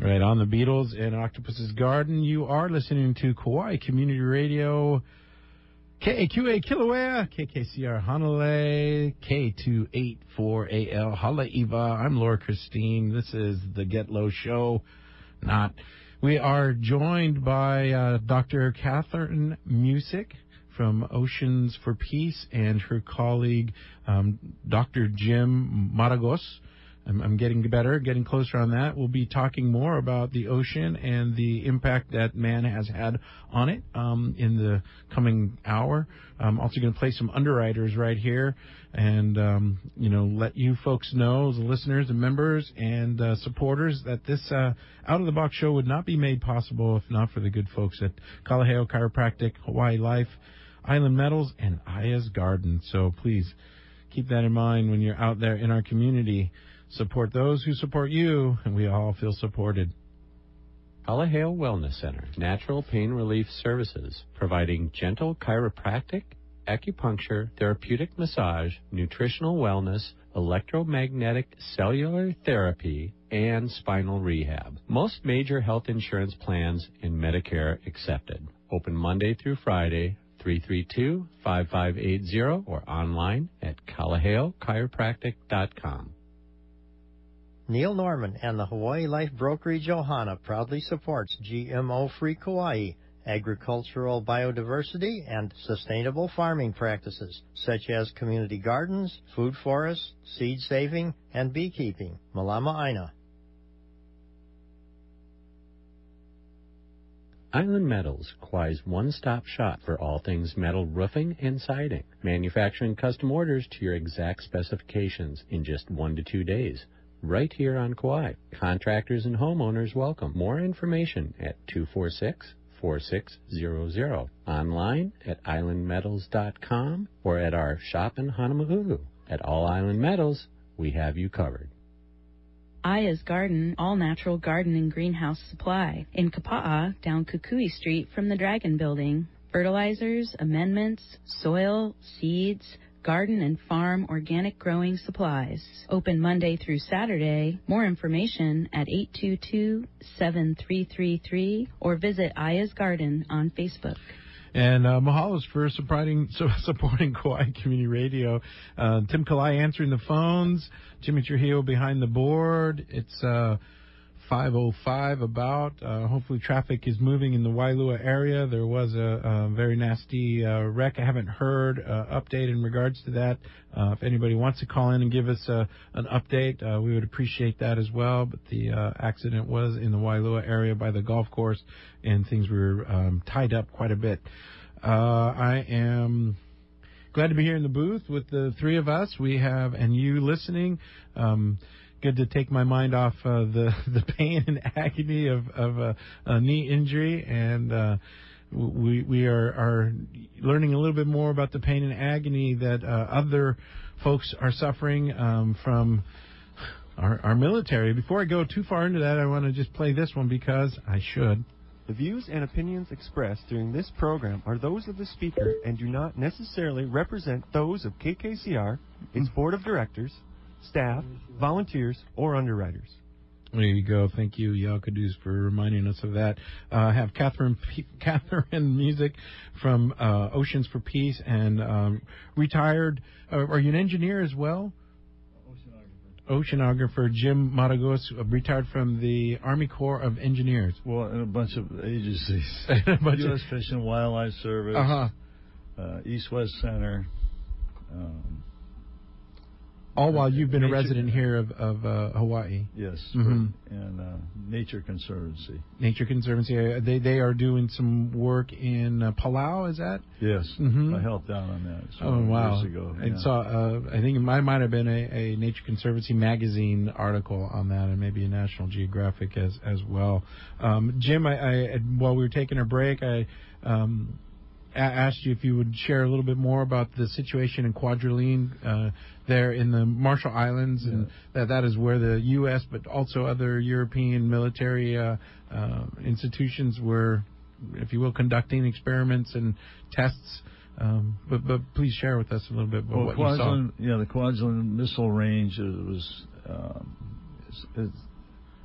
right, on the Beatles in Octopus's Garden. You are listening to Kauai Community Radio, K A Q A Kilauea, K K C R Honolulu, K two eighty-four A L Haleiwa. I'm Laura Christine. This is the Get Low Show. Not. We are joined by uh, Doctor Catherine Musick from Oceans for Peace and her colleague, um, Doctor Jim Maragos. I'm, I'm getting better, getting closer on that. We'll be talking more about the ocean and the impact that man has had on it um, in the coming hour. I'm also going to play some underwriters right here and, um, you know, let you folks know, the listeners and members and uh, supporters, that this uh, Out of the Box show would not be made possible if not for the good folks at Kalaheo Chiropractic, Hawaii Life, Island Metals, and Aya's Garden. So please keep that in mind when you're out there in our community. Support those who support you, and we all feel supported. Kalaheo Wellness Center, natural pain relief services, providing gentle chiropractic, acupuncture, therapeutic massage, nutritional wellness, electromagnetic cellular therapy, and spinal rehab. Most major health insurance plans and Medicare accepted. Open Monday through Friday, three three two, five five eight zero, or online at kalaheo chiropractic dot com. Neil Norman and the Hawaii Life Brokerage Ohana proudly supports G M O-free Kauai, agricultural biodiversity, and sustainable farming practices, such as community gardens, food forests, seed saving, and beekeeping. Malama Aina. Island Metals, Kauai's one-stop shop for all things metal roofing and siding. Manufacturing custom orders to your exact specifications in just one to two days. Right here on Kauai. Contractors and homeowners welcome. More information at two four six, four six zero zero. Online at island metals dot com or at our shop in Honolulu. At All Island Metals, we have you covered. Aya's Garden, all-natural garden and greenhouse supply. In Kapa'a, down Kukui Street from the Dragon Building. Fertilizers, amendments, soil, seeds, garden and farm organic growing supplies. Open Monday through Saturday. More information at eight two two, seven three three three or visit Aya's Garden on Facebook. And uh, mahalos for supporting, so supporting Kauai Community Radio. Uh, Tim Kalai answering the phones. Jimmy Trujillo behind the board. It's uh, five oh five about. Uh, hopefully traffic is moving in the Wailua area. There was a, a very nasty uh, wreck. I haven't heard uh, update in regards to that. Uh, if anybody wants to call in and give us uh, an update, uh, we would appreciate that as well. But the uh, accident was in the Wailua area by the golf course, and things were um, tied up quite a bit. Uh, I am glad to be here in the booth with the three of us. We have, and you listening. Um, Good to take my mind off uh, the the pain and agony of of a, a knee injury, and uh, we we are are learning a little bit more about the pain and agony that uh, other folks are suffering um, from our our military. Before I go too far into that, I want to just play this one because I should. The views and opinions expressed during this program are those of the speaker and do not necessarily represent those of K K C R, its board of directors, staff, volunteers, or underwriters. There you go. Thank you, Yalkaduz, for reminding us of that. Uh, I have Catherine P- Catherine Musick from uh, Oceans for Peace and um, retired. Uh, are you an engineer as well? Oceanographer. Oceanographer Jim Maragos, uh, retired from the Army Corps of Engineers. Well, and a bunch of agencies. a bunch U S of... Fish and Wildlife Service, uh-huh. uh, East-West Center. Um, All while you've been Nature, a resident here of, of uh, Hawaii. Yes, mm-hmm. and uh, Nature Conservancy. Nature Conservancy. They they are doing some work in uh, Palau, is that? Yes, mm-hmm. I helped out on that. So oh wow! Years ago, and yeah. saw. Uh, I think it might might have been a, a Nature Conservancy magazine article on that, and maybe a National Geographic as as well. Um, Jim, I, I while we were taking our break, I. Um, asked you if you would share a little bit more about the situation in Kwajalein uh, there in the Marshall Islands, yeah. and that that is where the U S but also other European military uh, uh, institutions were, if you will, conducting experiments and tests. Um, but but please share with us a little bit about well, what Kwajalein, you saw. Yeah, the Kwajalein Missile Range was um, it's, it's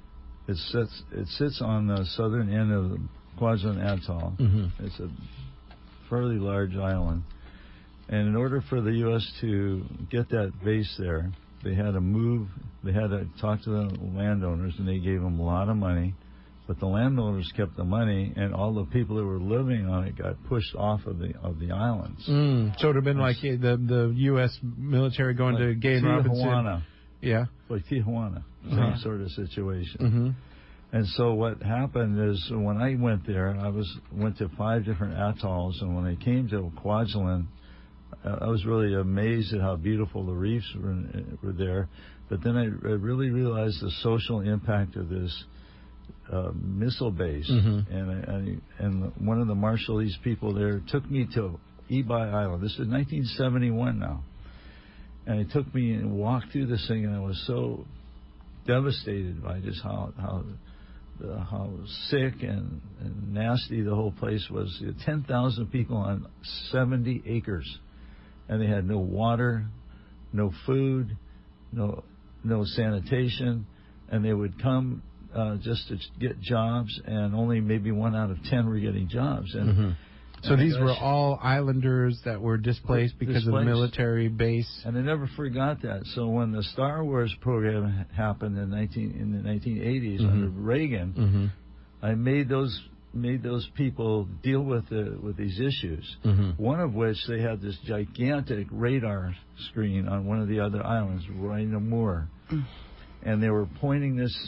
It sits it sits on the southern end of the Kwajalein Atoll. Mm-hmm. It's a fairly large island, and in order for the U S to get that base there, they had to move. They had to talk to the landowners, and they gave them a lot of money. But the landowners kept the money, and all the people that were living on it got pushed off of the of the islands. Mm, so it would have been like the the U S military going like to Gay and Robinson. Tijuana. Yeah. Like Tijuana. Same Uh-huh. sort of situation. Mm-hmm. And so what happened is when I went there, I was went to five different atolls, and when I came to Kwajalein, I was really amazed at how beautiful the reefs were, were there. But then I, I really realized the social impact of this uh, missile base. Mm-hmm. And I, I, and one of the Marshallese people there took me to Ebi Island. This is nineteen seventy-one now. And he took me and walked through this thing, and I was so devastated by just how how uh, how sick and, and nasty the whole place was. ten thousand people on seventy acres, and they had no water, no food, no no sanitation, and they would come uh, just to get jobs, and only maybe one out of ten were getting jobs. And Mm-hmm. So and these I- were all islanders that were displaced because of the Displaced. military base. And I never forgot that. So when the Star Wars program ha- happened in nineteen in the nineteen eighties Mhm. under Reagan, Mm-hmm. I made those made those people deal with the with these issues. Mm-hmm. One of which they had this gigantic radar screen on one of the other islands, Raina Moore, and they were pointing this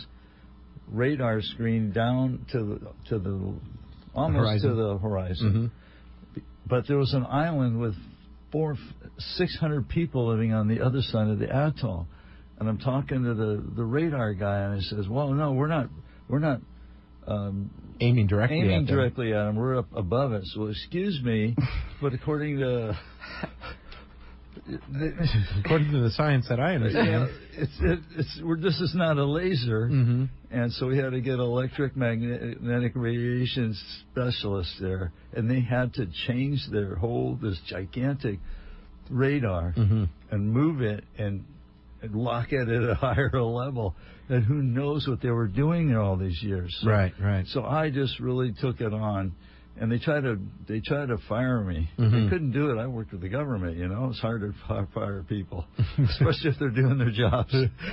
radar screen down to the to the almost horizon. to the horizon. Mm-hmm. But there was an island with four, six hundred people living on the other side of the atoll, and I'm talking to the, the radar guy, and he says, "Well, no, we're not, we're not um, Aiming directly aiming at them. directly at them. We're up above it." So, excuse me, but according to According to the science that I understand. yeah, it's it, it's we're, this is not a laser, Mm-hmm. and so we had to get electric magnetic radiation specialists there, and they had to change their whole this gigantic radar Mm-hmm. and move it and, and lock it at a higher level. And who knows what they were doing there all these years? So, Right, right. So I just really took it on. And they tried to they tried to fire me. Mhm. They couldn't do it. I worked with the government, you know. It's hard to fi- fire people, especially if they're doing their jobs.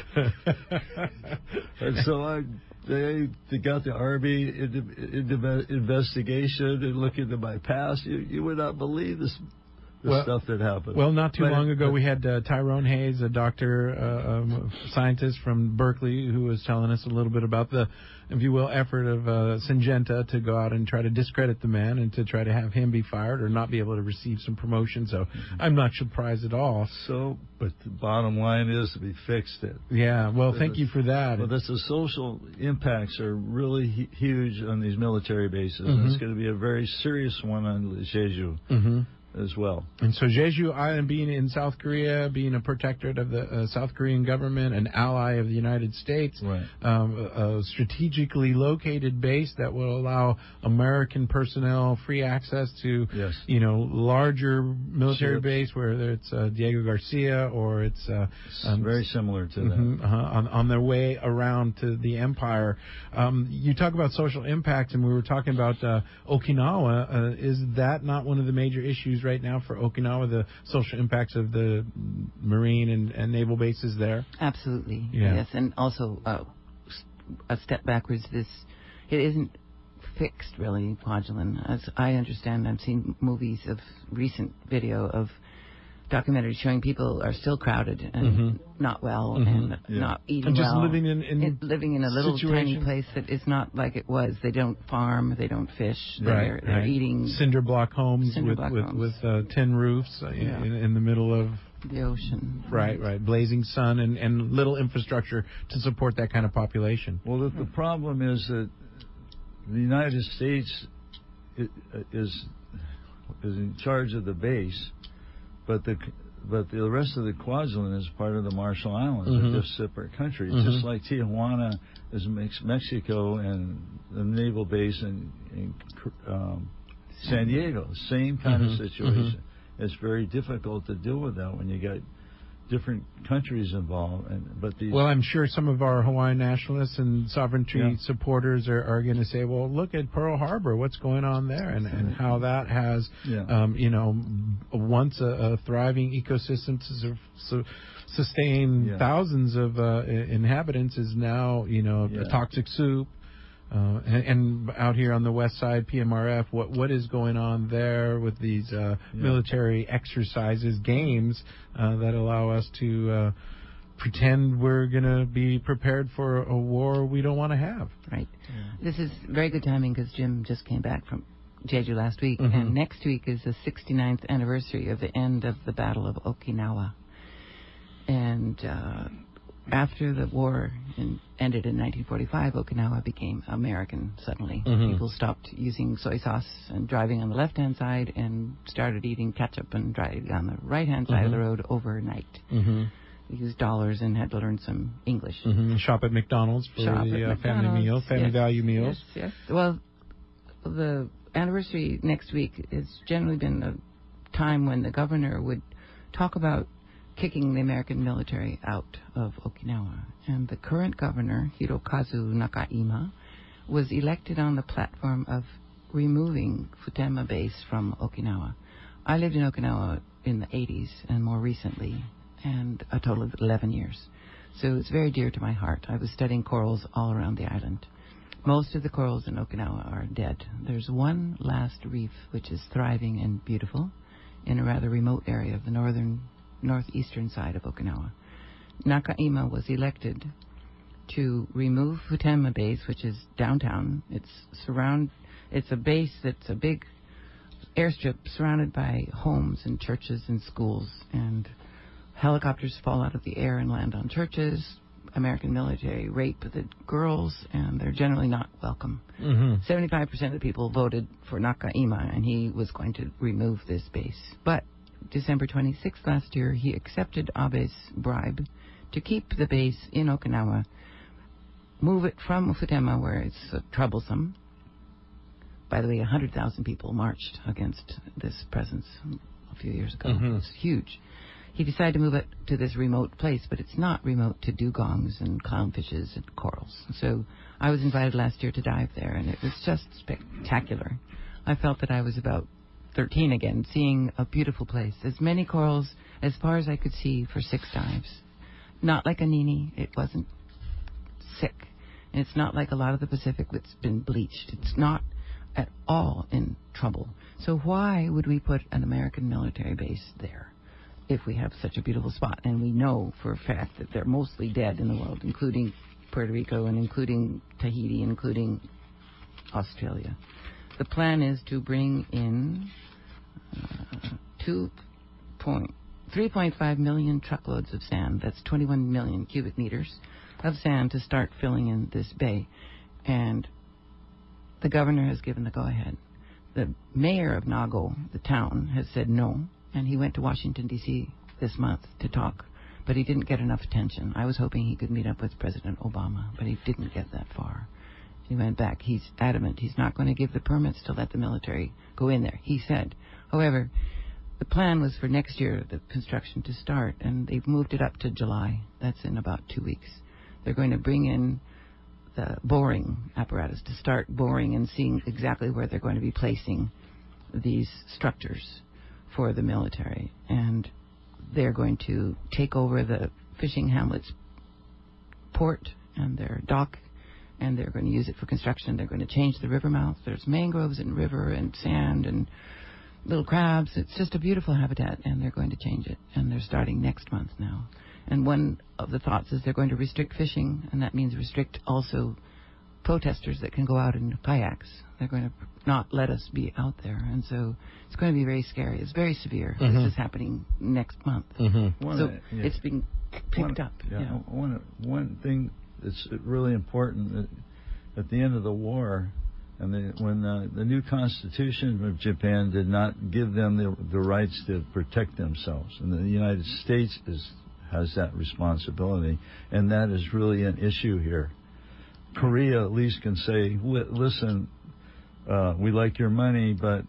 And so I they, they got the Army into, into investigation and look into my past. You you would not believe this. The Well- stuff that happened. Well, not too But- long ago, but- we had uh, Tyrone Hayes, a doctor, uh, um, scientist from Berkeley, who was telling us a little bit about the, if you will, effort of uh, Syngenta to go out and try to discredit the man and to try to have him be fired or not be able to receive some promotion. So I'm not surprised at all. So, but the bottom line is we fixed it. Yeah, well, But thank the- you for that. Well, that's the social impacts are really hu- huge on these military bases. And Mhm. it's going to be a very serious one on Jeju hmm as well. And so Jeju Island, being in South Korea, being a protectorate of the uh, South Korean government, an ally of the United States, Right. um, a a strategically located base that will allow American personnel free access to, Yes. you know, larger military Ships. base, whether it's uh, Diego Garcia or it's uh, It's um, very similar to that. Mhm, uh-huh, on, on their way around to the empire. Um, you talk about social impact, and we were talking about uh, Okinawa. Uh, is that not one of the major issues right now for Okinawa, the social impacts of the marine and, and naval bases there? Absolutely. Yeah. Yes, and also uh, s- a step backwards. This it isn't fixed really, Kwajalein. As I understand, I've seen movies of recent video of documentaries showing people are still crowded and Mhm. not well Mhm. and Yeah. not eating And just well. living in- in It- living in a little situation- tiny place that is not like it was. They don't farm. They don't fish. They're, Right, they're right. eating Cinder block homes Cinder with block with, homes. with uh, tin roofs uh, Yeah. in, in the middle of the ocean. right, right, blazing sun and, and little infrastructure to support that kind of population. Well, the, the problem is that the United States i- is is in charge of the base, but the but the rest of the Kwajalein is part of the Marshall Islands. Mhm. They're just separate countries, Mhm. just like Tijuana is Mex- Mexico and the naval base in, in um, San Diego. Same kind Mhm. of situation. It's very difficult to deal with that when you got different countries involved. And but these Well, I'm sure some of our Hawaiian nationalists and sovereignty Yeah. supporters are, are going to say, well, look at Pearl Harbor, what's going on there, and, and how that has, Yeah. um, you know, once a, a thriving ecosystem to su- su- sustain Yeah. thousands of uh, i- inhabitants is now, you know, Yeah. a toxic soup. Uh, and, and out here on the west side, P M R F, what what is going on there with these uh, Yeah. military exercises, games uh, that allow us to uh, pretend we're going to be prepared for a war we don't want to have? Right. This is very good timing because Jim just came back from Jeju last week, Mhm. and next week is the sixty-ninth anniversary of the end of the Battle of Okinawa. And uh, after the war in, ended in nineteen forty-five, Okinawa became American suddenly. Mhm. People stopped using soy sauce and driving on the left-hand side and started eating ketchup and driving on the right-hand side of the Mhm. road overnight. Mm-hmm. They used dollars and had to learn some English. Mm-hmm. Shop at McDonald's for Shop the at uh, family McDonald's. meal, family Yes, value meals. Yes, yes. Well, the anniversary next week has generally been a time when the governor would talk about kicking the American military out of Okinawa. And the current governor, Hirokazu Nakaima, was elected on the platform of removing Futenma Base from Okinawa. I lived in Okinawa in the eighties and more recently, and a total of eleven years. So it's very dear to my heart. I was studying corals all around the island. Most of the corals in Okinawa are dead. There's one last reef which is thriving and beautiful in a rather remote area of the northern, northeastern side of Okinawa. Nakaima was elected to remove Futenma Base, which is downtown. It's surround. It's a base that's a big airstrip surrounded by homes and churches and schools, and helicopters fall out of the air and land on churches. American military rape the girls, and they're generally not welcome. Mm-hmm. seventy-five percent of the people voted for Nakaima, and he was going to remove this base. But December twenty-sixth last year, he accepted Abe's bribe to keep the base in Okinawa, move it from Futenma, where it's uh, troublesome. By the way, one hundred thousand people marched against this presence a few years ago. Mhm. It's huge. He decided to move it to this remote place, but it's not remote to dugongs and clownfishes and corals. So I was invited last year to dive there, and it was just spectacular. I felt that I was about thirteen again, seeing a beautiful place. As many corals as far as I could see for six dives. Not like a nini. It wasn't sick. And it's not like a lot of the Pacific that's been bleached. It's not at all in trouble. So why would we put an American military base there if we have such a beautiful spot? And we know for a fact that they're mostly dead in the world, including Puerto Rico and including Tahiti, including Australia. The plan is to bring in uh, two point, three point five million truckloads of sand. That's twenty-one million cubic meters of sand to start filling in this bay. And the governor has given the go-ahead. The mayor of Nago, the town, has said no, and he went to Washington, D C this month to talk, but he didn't get enough attention. I was hoping he could meet up with President Obama, but he didn't get that far. He went back. He's adamant he's not going to give the permits to let the military go in there, he said. However, the plan was for next year, the construction to start, and they've moved it up to July. That's in about two weeks. They're going to bring in the boring apparatus to start boring and seeing exactly where they're going to be placing these structures for the military. And they're going to take over the fishing hamlet's port and their dock, and they're going to use it for construction. They're going to change the river mouth. There's mangroves and river and sand and little crabs. It's just a beautiful habitat, and they're going to change it. And they're starting next month now. And one of the thoughts is they're going to restrict fishing, and that means restrict also protesters that can go out in kayaks. They're going to not let us be out there. And so it's going to be very scary. It's very severe. Mm-hmm. This is happening next month. Mm-hmm. One, So uh, yeah. it's being picked one, up. Yeah, You know. one, one thing that's really important that at the end of the war, and the, when uh, the new Constitution of Japan did not give them the, the rights to protect themselves, and the United States is, has that responsibility, and that is really an issue here. Korea at least can say, listen, uh, we like your money, but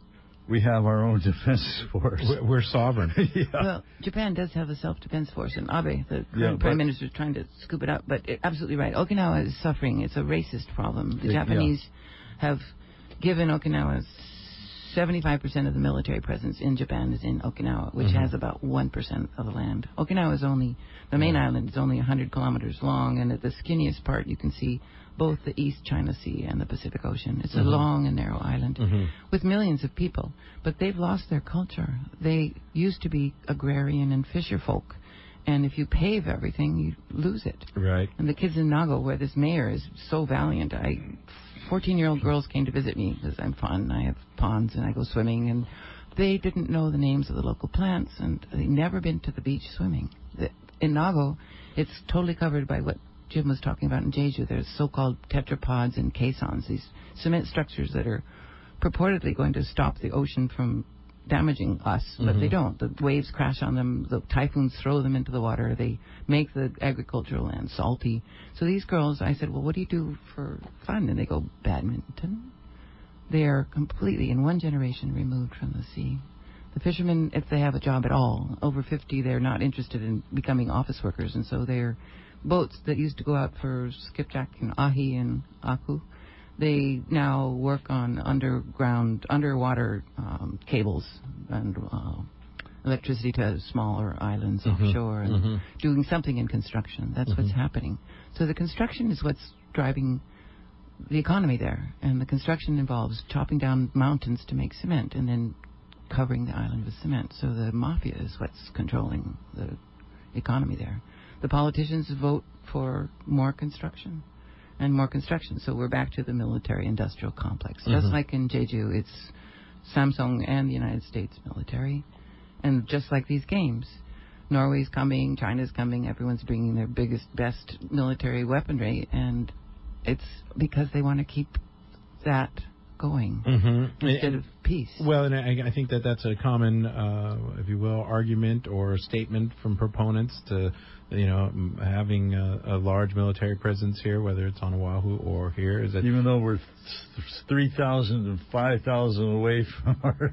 we have our own defense force. We're, we're sovereign. yeah. Well, Japan does have a self-defense force, and Abe, the current Yeah, prime minister, is trying to scoop it up. But it, absolutely right. Okinawa is suffering. It's a racist problem. The Yeah. Japanese have given Okinawa seventy-five percent of the military presence in Japan is in Okinawa, which Mhm. has about one percent of the land. Okinawa is only, the main island is only one hundred kilometers long, and at the skinniest part you can see both the East China Sea and the Pacific Ocean. It's Mhm. a long and narrow island Mhm. with millions of people, but they've lost their culture. They used to be agrarian and fisher folk, and if you pave everything, you lose it. Right. And the kids in Nago, where this mayor is so valiant, I, fourteen-year-old girls came to visit me because I'm fun. I have ponds and I go swimming, and they didn't know the names of the local plants, and they'd never been to the beach swimming. The, in Nago, it's totally covered by what Jim was talking about in Jeju. There's so-called tetrapods and caissons, these cement structures that are purportedly going to stop the ocean from damaging us, but Mhm. they don't. The waves crash on them, the typhoons throw them into the water, they make the agricultural land salty. So these girls, I said, well, what do you do for fun? And they go, badminton. They are completely, in one generation, removed from the sea. The fishermen, if they have a job at all, over fifty, they're not interested in becoming office workers, and so they're boats that used to go out for skipjack and ahi and aku. They now work on underground, underwater um, cables and uh, electricity to smaller islands Mhm. offshore and Mhm. doing something in construction. That's Mhm. what's happening. So the construction is what's driving the economy there. And the construction involves chopping down mountains to make cement and then covering the island with cement. So the mafia is what's controlling the economy there. The politicians vote for more construction and more construction. So we're back to the military-industrial complex. Just Mhm. like in Jeju, it's Samsung and the United States military. And just like these games, Norway's coming, China's coming, everyone's bringing their biggest, best military weaponry, and it's because they want to keep that going Mhm. instead And- of peace. Well, and I, I think that that's a common, uh, if you will, argument or statement from proponents to, you know, m- having a, a large military presence here, whether it's on Oahu or here, is that Even though we're th- three thousand and five thousand away from our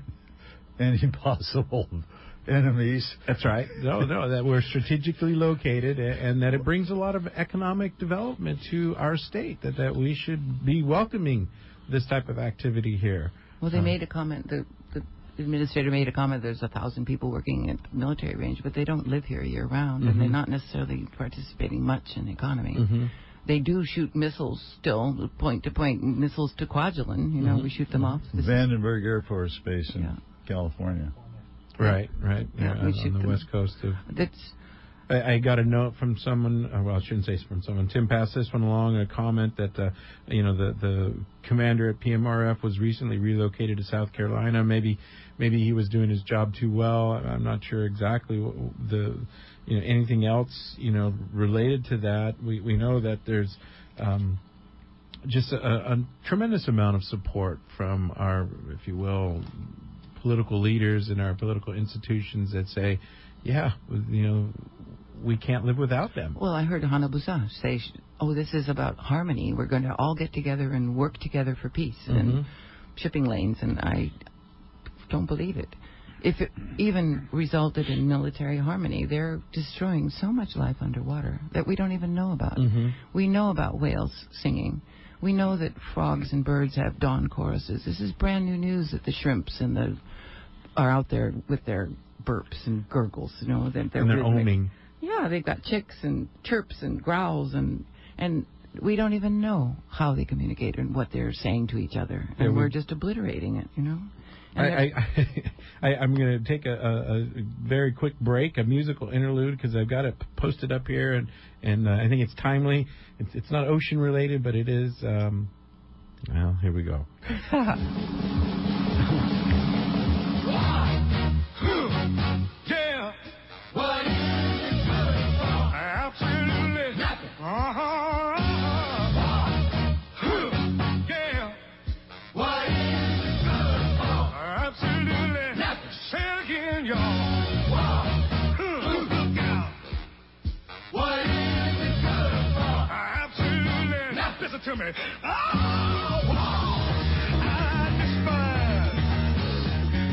any possible enemies. That's right. No, no, that we're strategically located a- and that it brings a lot of economic development to our state, that, that we should be welcoming this type of activity here. Well, they Uh, made a comment, the, the administrator made a comment, there's a thousand people working at the military range, but they don't live here year-round, and they're Mhm. not necessarily participating much in the economy. Mhm. They do shoot missiles still, point-to-point missiles to Kwajalein. You know, Mhm. we shoot them off. This is- Vandenberg Air Force Base in Yeah. California. Right, right. Yeah, Yeah, we on shoot the them. west coast of. That's I, I got a note from someone. uh, Well, I shouldn't say from someone. Tim passed this one along. A comment that uh, you know the the commander at P M R F was recently relocated to South Carolina. Maybe maybe he was doing his job too well. I'm not sure exactly what the you know anything else you know related to that. We we know that there's. Um, just a, a tremendous amount of support from our, if you will, political leaders and our political institutions that say, yeah, you know, we can't live without them. Well, I heard Hanabusa say, oh, this is about harmony. We're going to all get together and work together for peace Mhm. and shipping lanes, and I don't believe it. If it even resulted in military harmony, they're destroying so much life underwater that we don't even know about. Mhm. We know about whales singing. We know that frogs and birds have dawn choruses. This is brand new news that the shrimps and the are out there with their burps and gurgles. You know, that they're And they're rhythmic. oming. Yeah, they've got chicks and chirps and growls, and and we don't even know how they communicate and what they're saying to each other, and Yeah, we- we're just obliterating it. You know. And I, they're- I, I, I'm going to take a, a, a very quick break, a musical interlude, because I've got it posted up here, and, and uh, I think it's timely. It's, it's not ocean related, but it is. Um, well, here we go. Yeah. What is it good for? Absolutely nothing. Uh-huh. Yeah. What is it good for? Absolutely nothing. Say it again, y'all. Look out. What is it good for? Absolutely nothing. Listen to me. Oh, I despise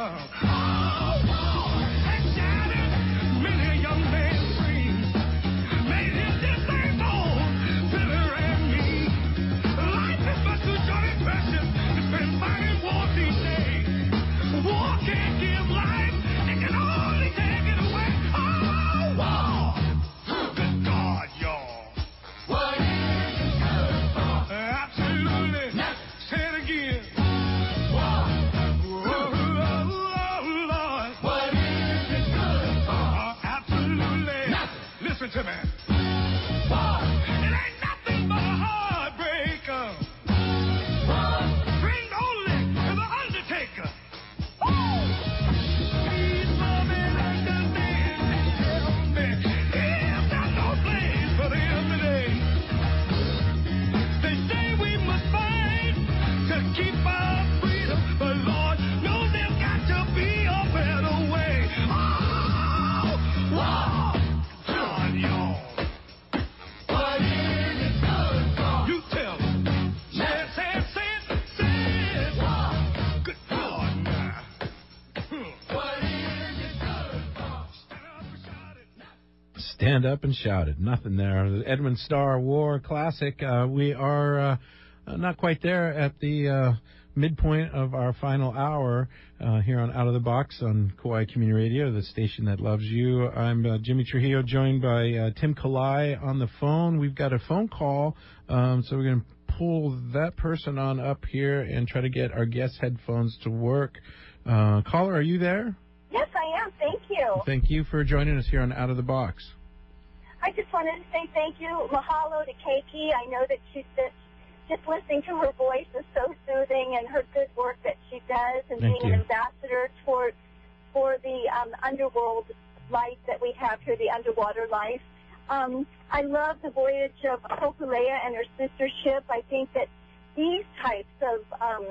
To me. War. It ain't nothing but a heartbreaker. War. Bring only to the Undertaker. Woo! He's moving like the man. Tell me, he's got no place for them today. They say we must fight to keep our freedom, but Lord knows there's got to be a better way. Oh, war. Stand up and shout it. Nothing there. The Edwin Starr War Classic. Uh, we are uh, not quite there at the uh, midpoint of our final hour uh, here on Out of the Box on Kauai Community Radio, the station that loves you. I'm uh, Jimmy Trujillo, joined by uh, Tim Kalai on the phone. We've got a phone call, um, so we're going to pull that person on up here and try to get our guest headphones to work. Uh, caller, are you there? Yes, I am. Thank you. Thank you for joining us here on Out of the Box. I just wanted to say thank you. Mahalo to Keiki. I know that she's just, just listening to her voice is so soothing, and her good work that she does, and Thank being you. an ambassador toward, for the um, underworld life that we have here, the underwater life. Um, I love the voyage of Hokulea and her sister ship. I think that these types of um,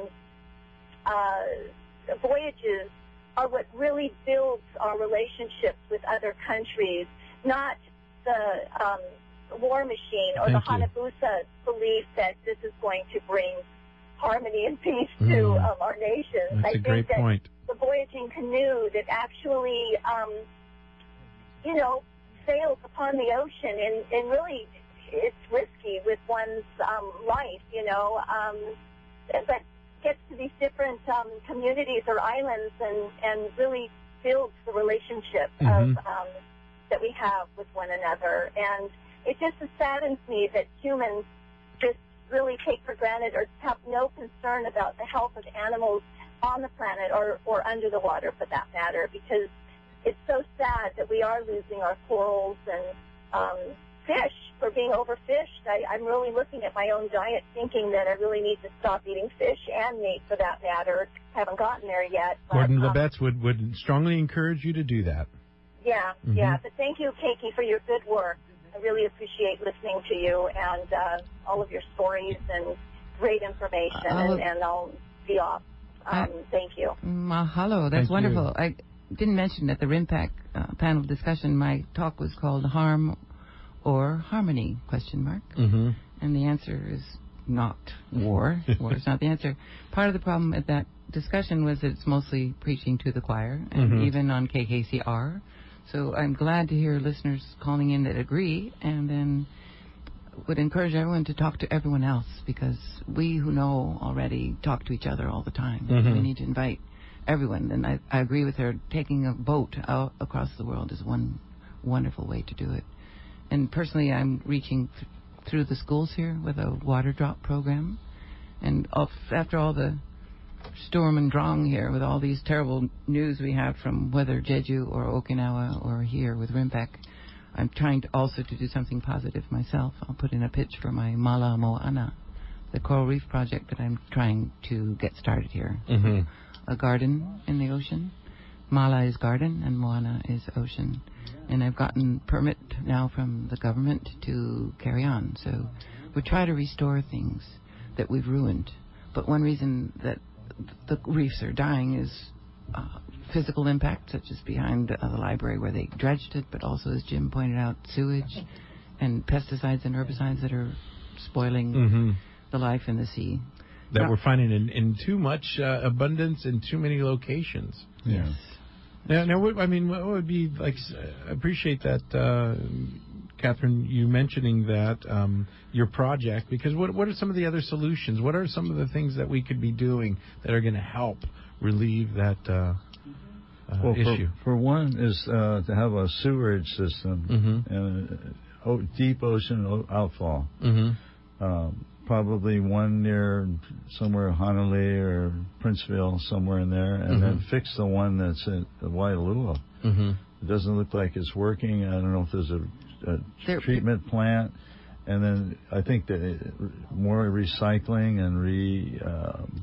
uh, voyages are what really builds our relationships with other countries, not the um, war machine or Thank the you. Hanabusa belief that this is going to bring harmony and peace Mm. to um, our nations. That's I a think great that point. the voyaging canoe that actually, um, you know, sails upon the ocean, and, and really it's risky with one's um, life, you know, um, but gets to these different um, communities or islands and, and really builds the relationship Mhm. of um, that we have with one another. And it just saddens me that humans just really take for granted or have no concern about the health of animals on the planet or, or under the water for that matter, because it's so sad that we are losing our corals and um, fish for being overfished. I, I'm really looking at my own diet thinking that I really need to stop eating fish and meat for that matter. Haven't gotten there yet. But, Gordon um, Lebetz would, would strongly encourage you to do that. Yeah, Mhm. yeah. But thank you, Keiki, for your good work. I really appreciate listening to you and uh, all of your stories and great information. I'll- and, and I'll be off. Um, thank you. Mahalo. That's Thank wonderful. you. I didn't mention at the RIMPAC uh, panel discussion, my talk was called Harm or Harmony, question mark. Mm-hmm. And the answer is not war. War is not the answer. Part of the problem at that discussion was that it's mostly preaching to the choir, and Mhm. even on K K C R. So I'm glad to hear listeners calling in that agree, and then would encourage everyone to talk to everyone else, because we who know already talk to each other all the time. Mhm. We need to invite everyone, and I, I agree with her. Taking a boat out across the world is one wonderful way to do it. And personally, I'm reaching th- through the schools here with a water drop program. And of, after all the storm and drang here, with all these terrible news we have from whether Jeju or Okinawa or here with RIMPAC, I'm trying to also to do something positive myself. I'll put in a pitch for my Mala Moana, the coral reef project that I'm trying to get started here. Mm-hmm. A garden in the ocean. Mala is garden and Moana is ocean. And I've gotten permit now from the government to carry on. So we try to restore things that we've ruined. But one reason that the reefs are dying is uh, physical impact, such as behind uh, the library where they dredged it, but also, as Jim pointed out, sewage and pesticides and herbicides that are spoiling Mm-hmm. the life in the sea. that No. we're finding in, in too much uh, abundance in too many locations. Yeah. Now, now what, I mean, what would be like? I appreciate that, uh, Catherine, you mentioning that um, your project, because what what are some of the other solutions? What are some of the things that we could be doing that are going to help relieve that uh, uh, well, issue? For, for one is uh, to have a sewerage system Mm-hmm. and a, o- deep ocean o- outfall. Mm-hmm. Um, probably one near somewhere Honolulu or Princeville, somewhere in there, and Mm-hmm. then fix the one that's at Waialua. Mm-hmm. It doesn't look like it's working. I don't know if there's a, a There- treatment plant. And then I think that it, more recycling and re um,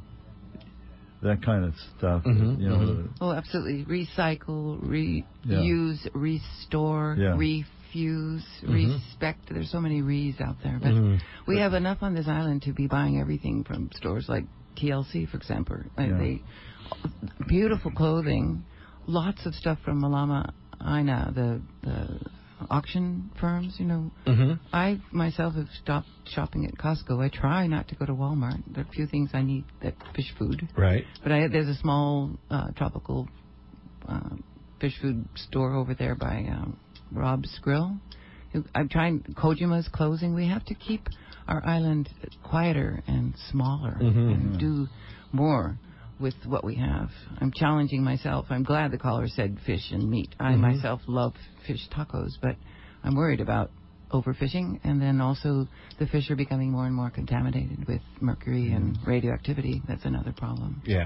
that kind of stuff. Mm-hmm, You know, mm-hmm. Oh, absolutely. Recycle, Yeah. reuse, restore, Yeah. refuse, Mhm. respect. There's so many re's out there. But Mhm. we have enough on this island to be buying everything from stores like T L C, for example. Like Yeah. they, beautiful clothing, lots of stuff from Malama Aina, the, the auction firms, you know. Mm-hmm. I myself have stopped shopping at Costco. I try not to go to Walmart. There are a few things I need, that fish food. Right. But I, there's a small uh, tropical uh, fish food store over there by um, Rob's Grill. I'm trying. Kojima's closing. We have to keep our island quieter and smaller Mhm. and do more with what we have. I'm challenging myself. I'm glad the caller said fish and meat. I Mhm. myself love fish tacos, but I'm worried about overfishing, and then also the fish are becoming more and more contaminated with mercury and radioactivity. That's another problem. Yeah.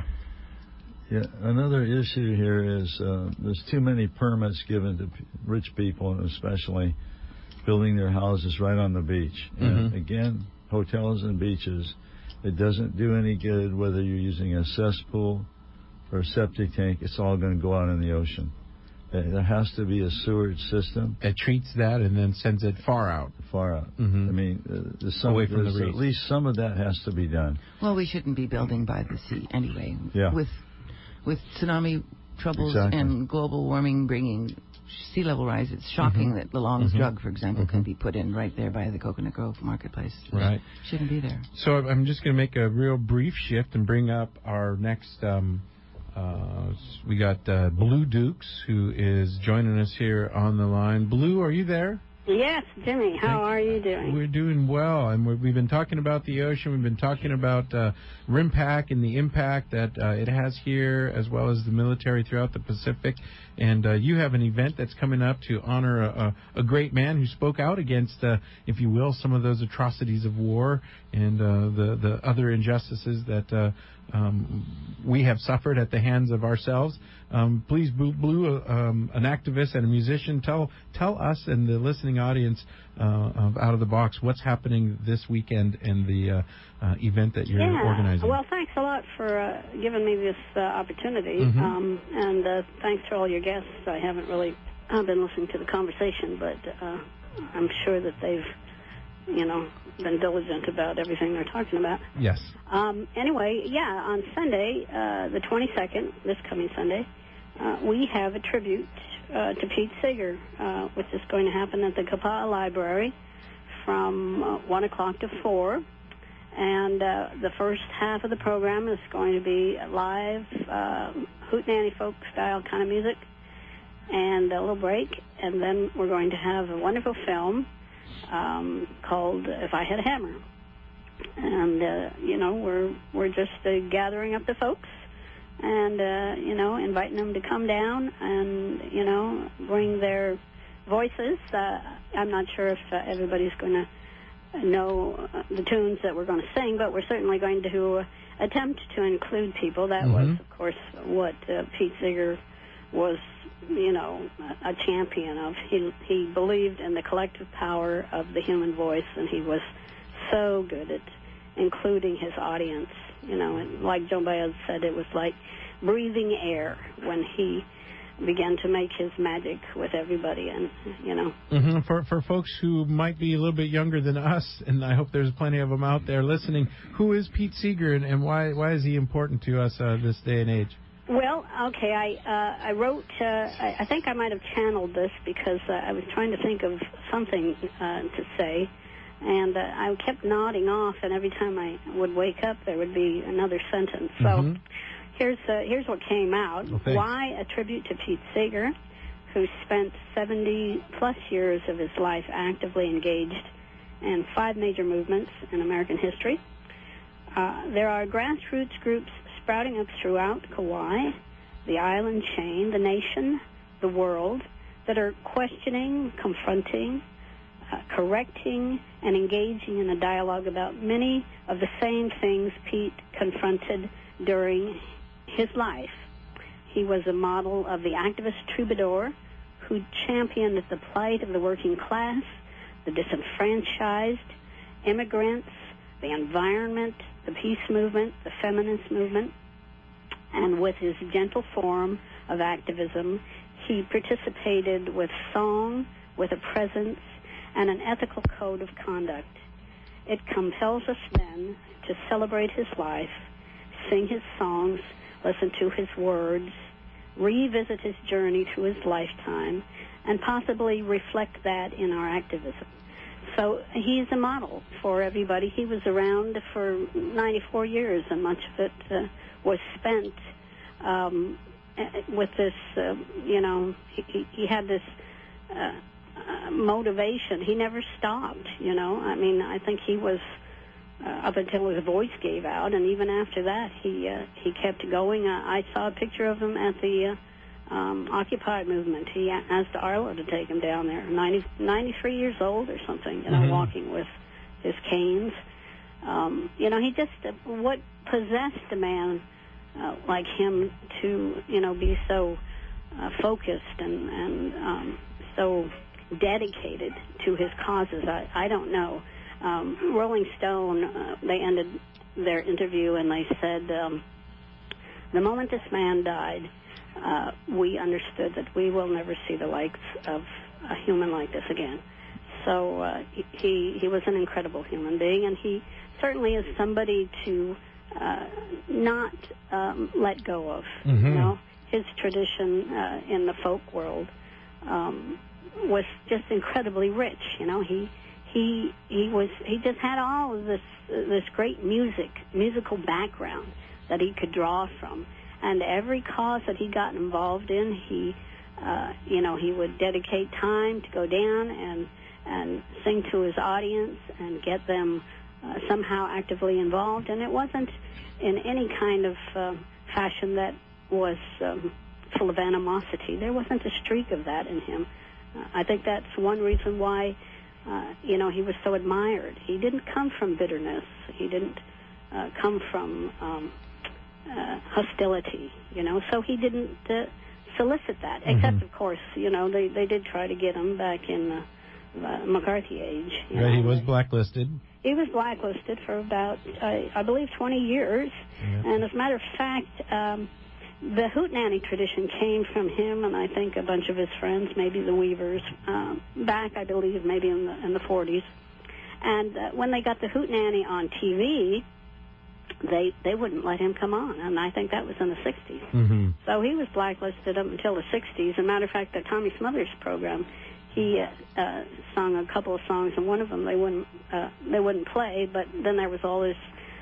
Yeah, another issue here is uh, there's too many permits given to p- rich people, and especially building their houses right on the beach. And Mhm. again, hotels and beaches, it doesn't do any good whether you're using a cesspool or a septic tank. It's all going to go out in the ocean. Uh, There has to be a sewage system It treats that and then sends it far out. far out. Mhm. I mean, uh, there's some, Away from the there's reef. at least some of that has to be done. Well, we shouldn't be building by the sea anyway. Yeah. With with tsunami troubles Exactly. and global warming bringing sea level rise, it's shocking Mhm. that the longest Mhm. drug, for example, Mhm. can be put in right there by the Coconut Grove marketplace. Right. Shouldn't be there. So I'm just going to make a real brief shift and bring up our next. Um, uh, we got uh, Blue Dukes, who is joining us here on the line. Blue, are you there? Yes, Jimmy, how are you doing? We're doing well, and we're, we've been talking about the ocean. We've been talking about uh, RIMPAC and the impact that uh, it has here, as well as the military throughout the Pacific. And uh, you have an event that's coming up to honor a, a, a great man who spoke out against, uh, if you will, some of those atrocities of war and uh, the the other injustices that uh, um, we have suffered at the hands of ourselves. Um, please, Blue, Blue uh, um, an activist and a musician, tell tell us and the listening audience uh, of Out of the Box what's happening this weekend and the uh, uh, event that you're yeah. organizing. Well, thanks a lot for uh, giving me this uh, opportunity, Mhm. um, and uh, thanks to all your guests. I haven't really I've been listening to the conversation, but uh, I'm sure that they've, you know, been diligent about everything they're talking about. Yes. Um, anyway, yeah, on Sunday, uh, the twenty-second, this coming Sunday, uh, we have a tribute uh, to Pete Seeger, uh, which is going to happen at the Kapa'a Library from uh, one o'clock to four. And uh, the first half of the program is going to be live uh, hootenanny folk style kind of music and a little break. And then we're going to have a wonderful film um, called If I Had a Hammer. And, uh, you know, we're we're just uh, gathering up the folks and, uh, you know, inviting them to come down and, you know, bring their voices. Uh, I'm not sure if uh, everybody's going to know uh, the tunes that we're going to sing, but we're certainly going to uh, attempt to include people. That Mhm. was, of course, what uh, Pete Seeger was, you know, a, a champion of. He, he believed in the collective power of the human voice, and he was so good at including his audience. You know, and like Joe Baez said, it was like breathing air when he began to make his magic with everybody, and, you know. Mm-hmm. For for folks who might be a little bit younger than us, and I hope there's plenty of them out there listening, who is Pete Seeger, and, and why why is he important to us uh, this day and age? Well, okay, I uh, I wrote, uh, I, I think I might have channeled this because uh, I was trying to think of something uh, to say. And uh, I kept nodding off, and every time I would wake up, there would be another sentence. So Mhm. here's uh, here's what came out. Well, thanks. Why a tribute to Pete Seeger, who spent seventy plus years of his life actively engaged in five major movements in American history. Uh, there are grassroots groups sprouting up throughout Kauai, the island chain, the nation, the world, that are questioning, confronting, uh, correcting, and engaging in a dialogue about many of the same things Pete confronted during his life. He was a model of the activist troubadour who championed the plight of the working class, the disenfranchised, immigrants, the environment, the peace movement, the feminist movement. And with his gentle form of activism, he participated with song, with a presence, and an ethical code of conduct. It compels us then to celebrate his life, sing his songs, listen to his words, revisit his journey through his lifetime, and possibly reflect that in our activism. So he's a model for everybody. He was around for ninety-four years, and much of it uh, was spent um, with this, uh, you know, he, he had this uh, uh, motivation. He never stopped, you know. I mean, I think he was, uh, up until his voice gave out, and even after that, he uh, he kept going. Uh, I saw a picture of him at the uh, um, Occupy movement. He asked Arlo to take him down there, ninety, ninety-three years old or something, you know, Mhm. walking with his canes. Um, you know, he just, uh, what possessed a man uh, like him to, you know, be so uh, focused and, and um, so dedicated to his causes, I, I don't know. Um, Rolling Stone, uh, they ended their interview and they said, um, the moment this man died, uh, we understood that we will never see the likes of a human like this again. So uh, he he was an incredible human being, and he certainly is somebody to uh, not um, let go of. Mhm. You know, his tradition uh, in the folk world um, was just incredibly rich. You know, he he he was he just had all of this uh, this great music musical background that he could draw from, and every cause that he got involved in, he uh, you know he would dedicate time to go down and and sing to his audience and get them uh, somehow actively involved. And it wasn't in any kind of uh, fashion that was um, full of animosity. There wasn't a streak of that in him. Uh, I think that's one reason why, uh, you know, he was so admired. He didn't come from bitterness. He didn't uh, come from um, uh, hostility, you know, so he didn't uh, solicit that. Mhm. Except, of course, you know, they, they did try to get him back in the Uh, McCarthy age. You Right, know. he was blacklisted. He was blacklisted for about, I, I believe, twenty years. Yeah. And as a matter of fact, um, the hootenanny tradition came from him and I think a bunch of his friends, maybe the Weavers, um, back, I believe, maybe in the in the forties. And uh, when they got the hootenanny on T V, they they wouldn't let him come on, and I think that was in the sixties. Mm-hmm. So he was blacklisted up until the sixties. As a matter of fact, the Tommy Smothers program, he uh, uh, sung a couple of songs, and one of them they wouldn't uh, they wouldn't play. But then there was all this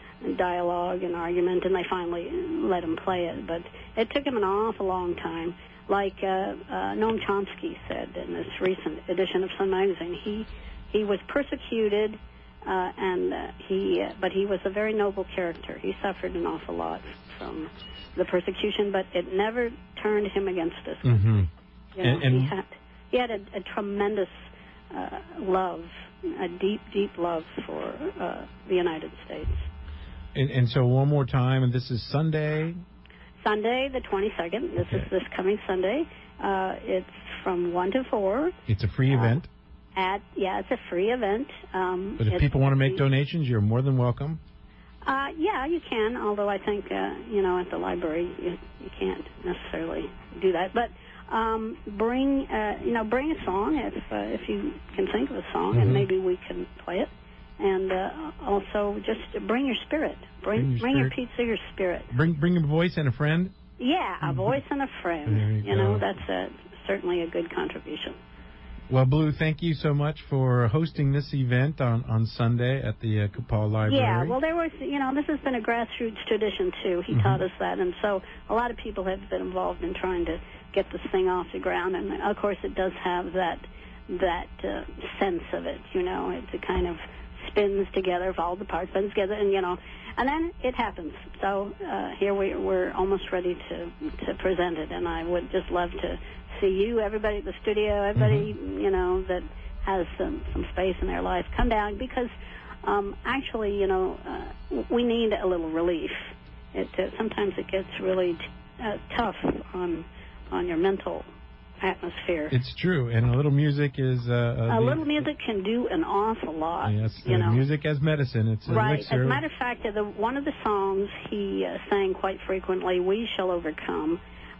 dialogue and argument, and they finally let him play it. But it took him an awful long time. Like uh, uh, Noam Chomsky said in this recent edition of Sun Magazine, he he was persecuted, uh, and uh, he uh, but he was a very noble character. He suffered an awful lot from the persecution, but it never turned him against us. Mm-hmm. You know, And- and- he had he had a, a tremendous uh, love, a deep, deep love for uh, the United States. And, and so one more time, and this is Sunday. Sunday, the twenty-second. This Okay. is this coming Sunday. Uh, it's from one to four. It's a free event. At yeah, it's a free event. Um, But if it's- people want to make donations, you're more than welcome. Uh, yeah, you can. Although I think uh, you know at the library you, you can't necessarily do that. But um, bring uh, you know bring a song if uh, if you can think of a song, Mhm. and maybe we can play it. And uh, also just bring your spirit. Bring Bring your bring your spirit. Pete Seeger spirit. Bring bring a voice and a friend. Yeah, a voice and a friend. There you You know go. that's a, certainly a good contribution. Well, Blue, thank you so much for hosting this event on, on Sunday at the uh, Kapaa Library. Yeah, well, there was, you know, this has been a grassroots tradition, too. He Mhm. taught us that, and so a lot of people have been involved in trying to get this thing off the ground, and, of course, it does have that that uh, sense of it, you know. It, it kind of spins together, if all the parts spin together, and, you know, and then it happens. So uh, here we, we're almost ready to, to present it, and I would just love to see you, everybody at the studio, everybody, mm-hmm. you know, that has some, some space in their life, come down, because um, actually, you know, uh, we need a little relief. It uh, sometimes it gets really t- uh, tough on on your mental atmosphere. It's true, and a little music is... Uh, a the, little music can do an awful lot. Yes, you uh, know. music as medicine. It's a Right. elixir. As a matter of fact, the, one of the songs he uh, sang quite frequently, "We Shall Overcome,"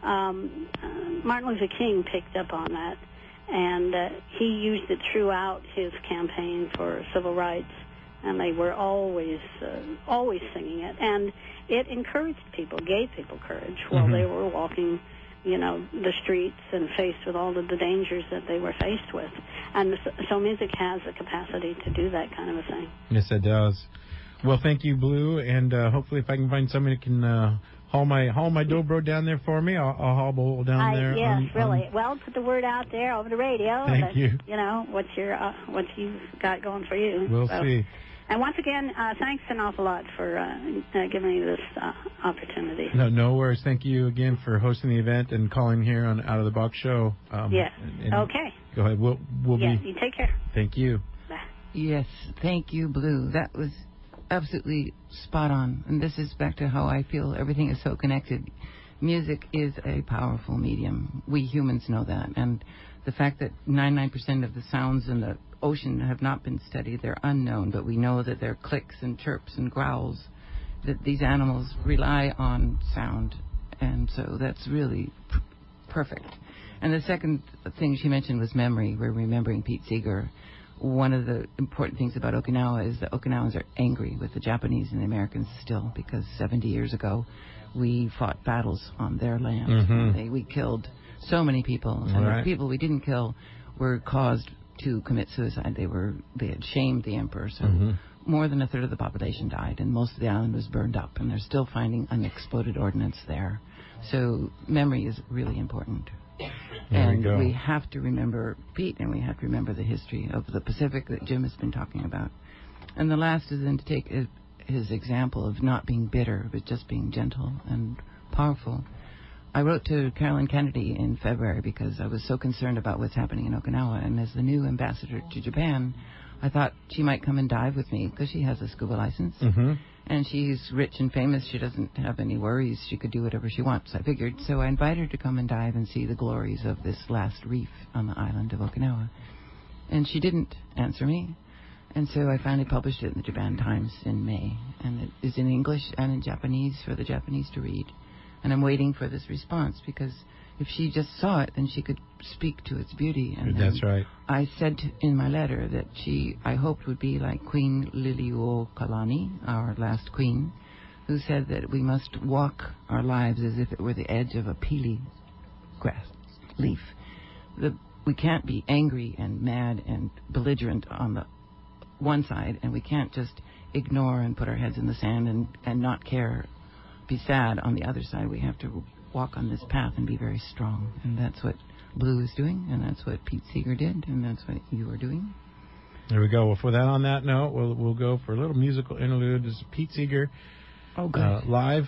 um, uh, Martin Luther King picked up on that, and uh, he used it throughout his campaign for civil rights, and they were always, uh, always singing it, and it encouraged people, gave people courage while Mhm. they were walking, you know, the streets and faced with all of the dangers that they were faced with. And so, so music has the capacity to do that kind of a thing. Yes, it does. Well, thank you, Blue, and uh, hopefully if I can find somebody that can uh, haul my haul my dobro down there for me, I'll, I'll hobble down I, there. yes, on, really. on- Well, put the word out there over the radio. Thank that, you. You know, what's your, uh, what you've got going for you. We'll So- see. And once again, uh, thanks an awful lot for uh, uh, giving me this uh, opportunity. No, no worries. Thank you again for hosting the event and calling here on Out of the Box Show. Um, Yes. and- and Okay. Go ahead. We'll we'll Yeah, be. you take care. Thank you. Yes, thank you, Blue. That was absolutely spot on. And this is back to how I feel everything is so connected. Music is a powerful medium. We humans know that. And the fact that ninety-nine percent of the sounds in the ocean have not been studied, they're unknown, but we know that there are clicks and chirps and growls, that these animals rely on sound. And so that's really p- perfect. And the second thing she mentioned was memory. We're remembering Pete Seeger. One of the important things about Okinawa is that Okinawans are angry with the Japanese and the Americans still, because seventy years ago we fought battles on their land. Mhm. They, we killed so many people, and Right. the people we didn't kill were caused to commit suicide. They were they had shamed the emperor, so Mhm. more than a third of the population died, and most of the island was burned up, and they're still finding unexploded ordnance there. So memory is really important. There we and go. we have to remember Pete, and we have to remember the history of the Pacific that Jim has been talking about. And the last is then to take his, his example of not being bitter, but just being gentle and powerful. I wrote to Carolyn Kennedy in February because I was so concerned about what's happening in Okinawa, and as the new ambassador to Japan, I thought she might come and dive with me because she has a scuba license. Mhm. And she's rich and famous. She doesn't have any worries. She could do whatever she wants, I figured. So I invited her to come and dive and see the glories of this last reef on the island of Okinawa. And she didn't answer me. And so I finally published it in the Japan Times in May. And it is in English and in Japanese for the Japanese to read. And I'm waiting for this response, because if she just saw it, then she could speak to its beauty. And That's then right. I said in my letter that she, I hoped, would be like Queen Liliuokalani, our last queen, who said that we must walk our lives as if it were the edge of a pili grass leaf. The, we can't be angry and mad and belligerent on the one side, and we can't just ignore and put our heads in the sand and, and not care, be sad on the other side. We have to walk on this path and be very strong, and that's what Blue is doing, and that's what Pete Seeger did, and that's what you are doing. There we go. Well, for that, on that note, we'll we'll go for a little musical interlude. This is Pete Seeger. Oh, good. Uh, live.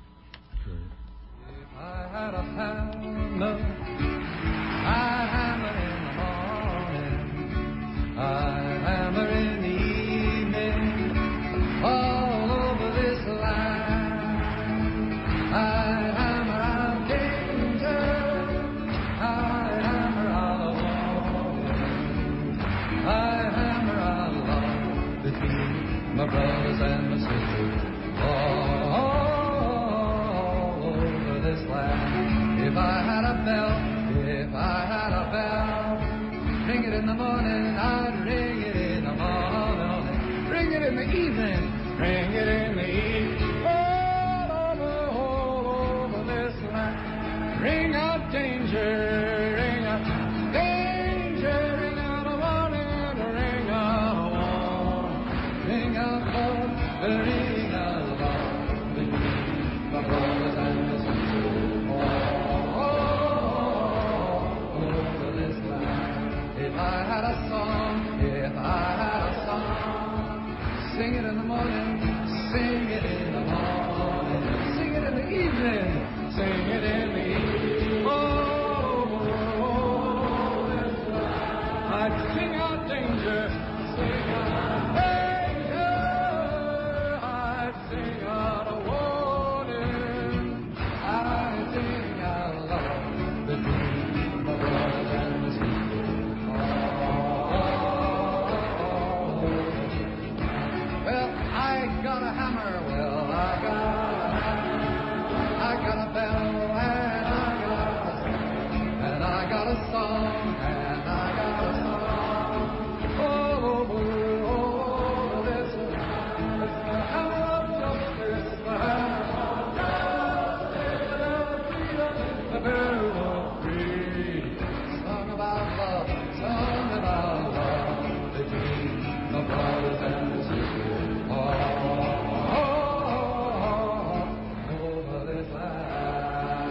If I had a hammer, I'd hammer in the morning, I'd hammer in the evening, all over this land. I'd hammer out danger, I'd hammer out war, I'd hammer out love between my brothers and my sisters. All over this land. If I had a bell, if I had a bell, ring it in the morning, I'd ring it in the morning, ring it in the evening, ring it in the evening. All over, all over this land. Ring out danger, ring out danger, ring Sing it in the morning, sing it in the morning, sing it in the evening, sing it in the evening. Oh, oh, oh, I sing out danger, sing out danger, I sing out a warning, I sing out love, the dream of love and the secret. Well, I got a hammer, well, I got a hammer, I got a bell, and I got a and I got a song, and I got a song. Oh, oh, oh, oh, this is it's the hammer of justice, the hammer of justice, the bell of free. Song about love, song about love, the dream of love and the secret. Oh, oh, oh, over this land.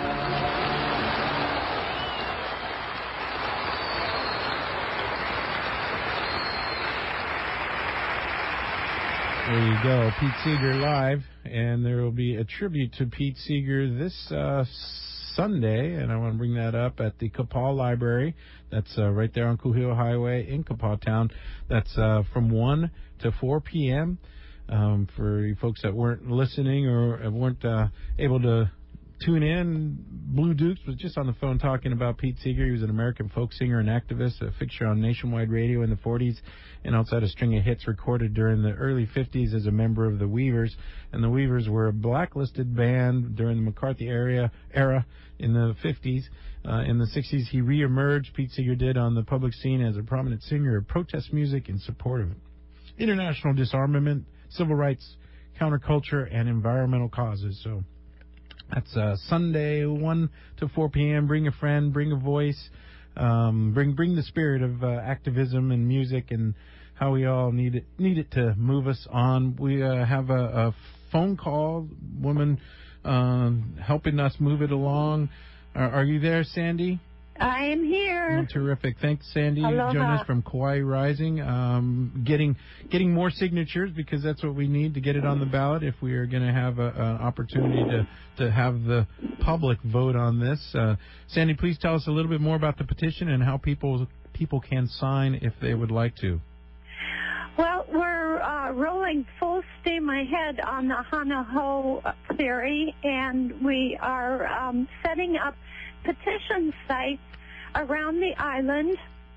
There you go, Pete Seeger live, and there will be a tribute to Pete Seeger this uh, Sunday, and I want to bring that up at the Kapaa Library. That's uh, right there on Kuhio Highway in Kapaa Town. That's uh, from one to four p.m. Um, for you folks that weren't listening or weren't uh, able to tune in. Blue Dukes was just on the phone talking about Pete Seeger. He was an American folk singer and activist, a fixture on nationwide radio in the forties, and also had a string of hits recorded during the early fifties as a member of the Weavers. And the Weavers were a blacklisted band during the McCarthy era, era in the fifties. Uh, in the sixties, he reemerged, Pete Seeger did, on the public scene as a prominent singer of protest music in support of international disarmament, civil rights, counterculture, and environmental causes. So that's uh, Sunday, one to four p.m. Bring a friend, bring a voice, um, bring bring the spirit of uh, activism and music and how we all need it, need it to move us on. We uh, have a, a phone call, woman um, helping us move it along. Are, are you there, Sandy? I am here. Oh, terrific. Thanks, Sandy. Aloha. Joining us from Kauai Rising. Um, getting getting more signatures because that's what we need to get it on the ballot if we are going to have a, an opportunity to, to have the public vote on this. Uh, Sandy, please tell us a little bit more about the petition and how people people can sign if they would like to. Well, we're uh, rolling full steam ahead on the Hana-Ho theory, and we are um, setting up petition sites around the island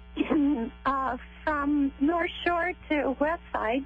uh, from North Shore to West Side.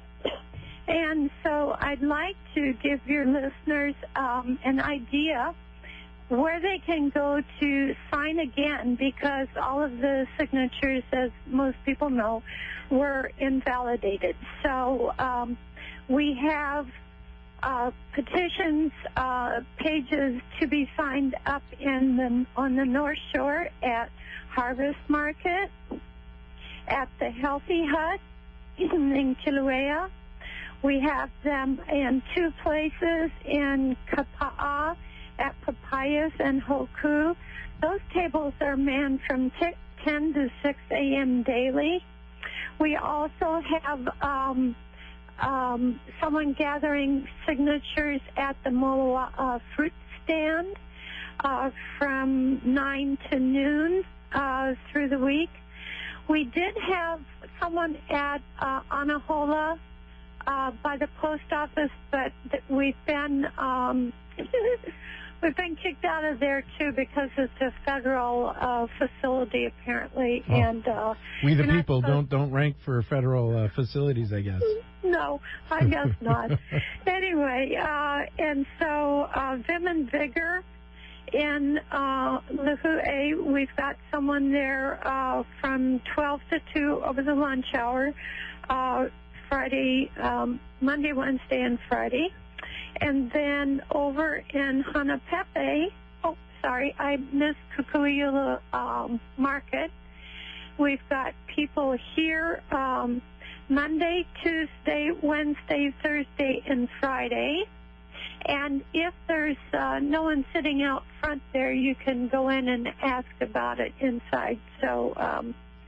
And so I'd like to give your listeners um, an idea where they can go to sign again, because all of the signatures, as most people know, were invalidated. So um, we have uh, petitions uh, pages to be signed up in the, on the North Shore at Harvest Market, at the Healthy Hut in Kilauea. We have them in two places in Kapaa, at Papayas and Hoku. Those tables are manned from ten to six a.m. daily. We also have um, um, someone gathering signatures at the Moa uh, fruit stand uh, from nine to noon uh, through the week. We did have someone at uh, Anahola uh, by the post office, but th- we've been um, we've been kicked out of there too because it's a federal uh, facility apparently, Oh. and uh, We the you're not people supposed- don't don't rank for federal uh, facilities, I guess. No, I guess not. Anyway, uh, and so uh, Vim and Vigor in uh, Lihue, we've got someone there uh, from twelve to two over the lunch hour, uh, Friday, um, Monday, Wednesday, and Friday. And then over in Hanapepe, oh, sorry, I missed Kukui'ula um, Market. We've got people here um, Monday, Tuesday, Wednesday, Thursday, and Friday. And if there's uh, no one sitting out front there, you can go in and ask about it inside. So um,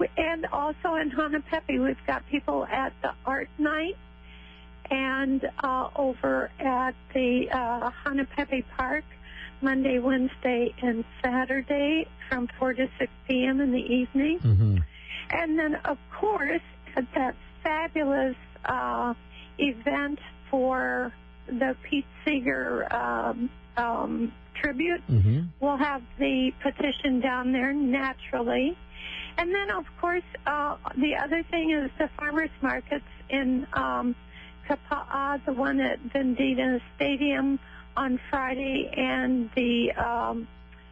And also in Hanapepe, we've got people at the art night and uh, over at the uh, Hanapepe Park Monday, Wednesday, and Saturday from four to six p.m. in the evening. Mm-hmm. And then, of course, at that fabulous uh, event for the Pete Seeger um, um, tribute, Mm-hmm. we'll have the petition down there naturally. And then, of course, uh, the other thing is the farmers markets in um, Kapa'a, the one at Vendita Stadium on Friday, and the um,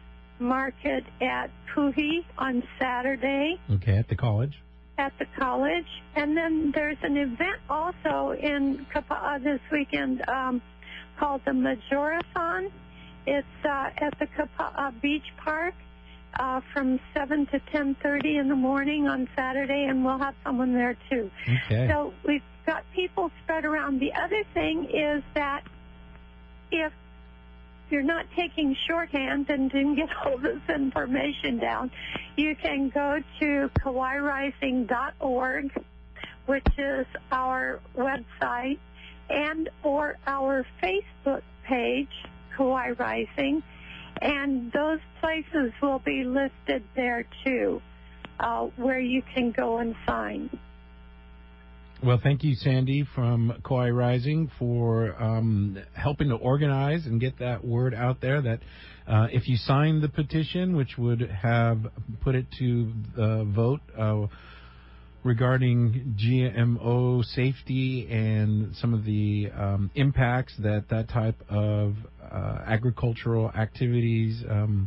market at Puhi on Saturday Okay, at the college. at the college. And then there's an event also in Kapa'a this weekend um, called the Majorathon. It's uh, at the Kapa'a Beach Park uh, from seven to ten thirty in the morning on Saturday, and we'll have someone there too. Okay. So we've got people spread around. The other thing is that if you're not taking shorthand and didn't get all this information down, you can go to Kauai Rising dot org, which is our website, and or our Facebook page, Kauai Rising, and those places will be listed there too, uh, where you can go and sign. Well, thank you, Sandy, from Kauai Rising, for um, helping to organize and get that word out there that uh, if you sign the petition, which would have put it to the vote uh, regarding G M O safety and some of the um, impacts that that type of uh, agricultural activities um,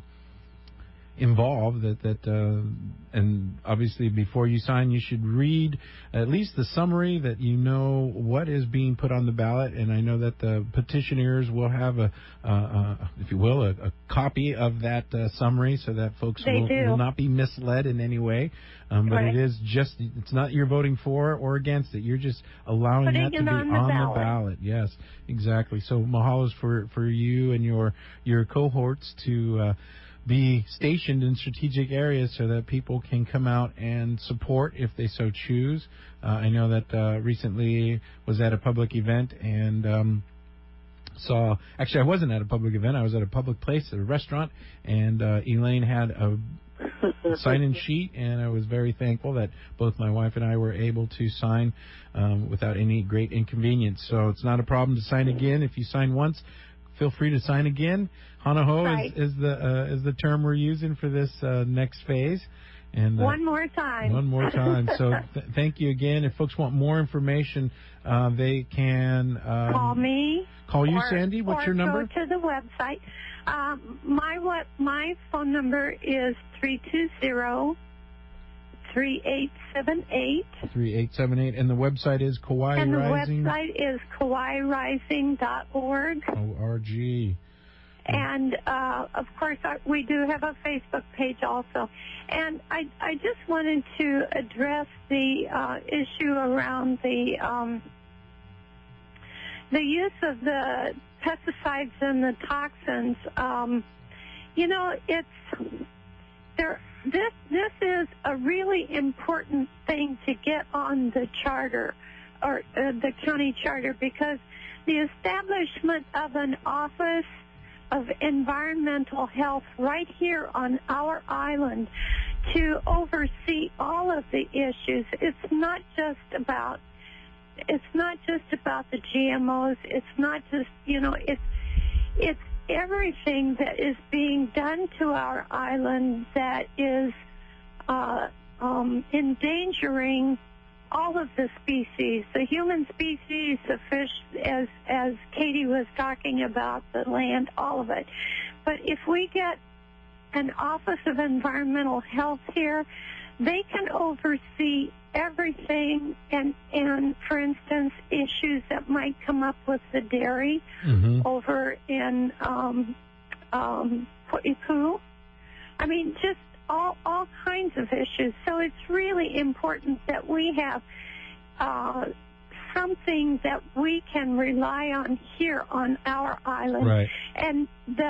involved, that that uh, and obviously before you sign you should read at least the summary, that you know what is being put on the ballot. And I know that the petitioners will have a uh, uh, if you will a, a copy of that uh, summary, so that folks They will, do. will not be misled in any way. Um, but Right. it is just, it's not you're voting for or against it, you're just allowing Putting that to it be on on the the ballot. ballot. Yes, exactly. So mahalos for for you and your your cohorts to uh, be stationed in strategic areas so that people can come out and support if they so choose. Uh, I know that uh, recently was at a public event and um, saw, actually I wasn't at a public event, I was at a public place, at a restaurant, and uh, Elaine had a sign-in sheet, and I was very thankful that both my wife and I were able to sign um, without any great inconvenience. So it's not a problem to sign again. If you sign once, feel free to sign again. Hanaho Right. is, is the uh, is the term we're using for this uh, next phase. And uh, One more time. One more time. So th- thank you again. If folks want more information, uh, they can um, Call me. Call you, or, Sandy. What's or your number? Go to the website. Um, my what? My phone number is three two zero three eight seven eight, three eight seven eight, and the website is Kauai and the Rising. website is Kauai Rising dot org. O R G. And, uh, of course, I, we do have a Facebook page also. And I, I just wanted to address the uh, issue around the um, the use of the pesticides and the toxins. Um, you know, it's there. This this is a really important thing to get on the charter or uh, the county charter, because the establishment of an office of environmental health right here on our island to oversee all of the issues. It's not just about it's not just about the G M Os. It's not just, you know, it's it's everything that is being done to our island that is uh, um, endangering all of the species, the human species, the fish, as as Katie was talking about, the land, all of it. But if we get an Office of Environmental Health here, they can oversee everything, and, and for instance, issues that might come up with the dairy Mm-hmm. over in um, um, Poipu. I mean, just all all kinds of issues. So it's really important that we have uh, something that we can rely on here on our island, Right. and that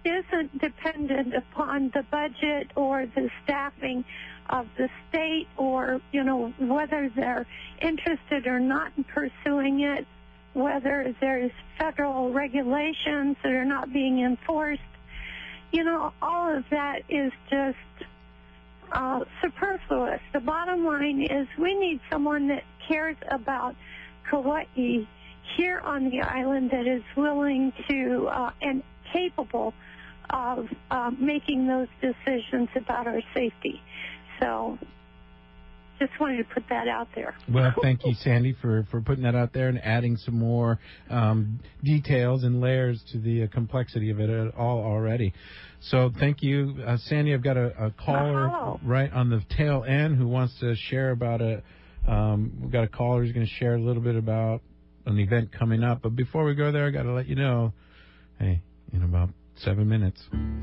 isn't dependent upon the budget or the staffing of the state, or, you know, whether they're interested or not in pursuing it, whether there's federal regulations that are not being enforced. You know, all of that is just uh, superfluous. The bottom line is we need someone that cares about Kauai here on the island, that is willing to uh, and capable of uh, making those decisions about our safety. So just wanted to put that out there. Well, thank you, Sandy, for, for putting that out there and adding some more um, details and layers to the uh, complexity of it all already. So thank you, uh, Sandy. I've got a, a caller uh, right on the tail end who wants to share about a. Um, we've got a caller who's going to share a little bit about an event coming up. But before we go there, I got to let you know, hey, in about seven minutes.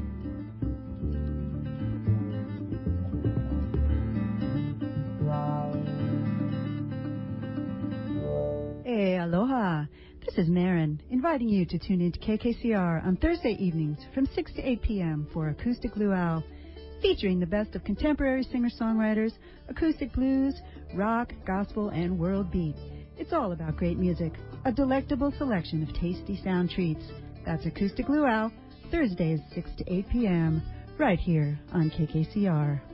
Hey, aloha. This is Marin, inviting you to tune in to K K C R on Thursday evenings from six to eight p.m. for Acoustic Luau, featuring the best of contemporary singer-songwriters, acoustic blues, rock, gospel, and world beat. It's all about great music, a delectable selection of tasty sound treats. That's Acoustic Luau, Thursdays six to eight p.m., right here on K K C R.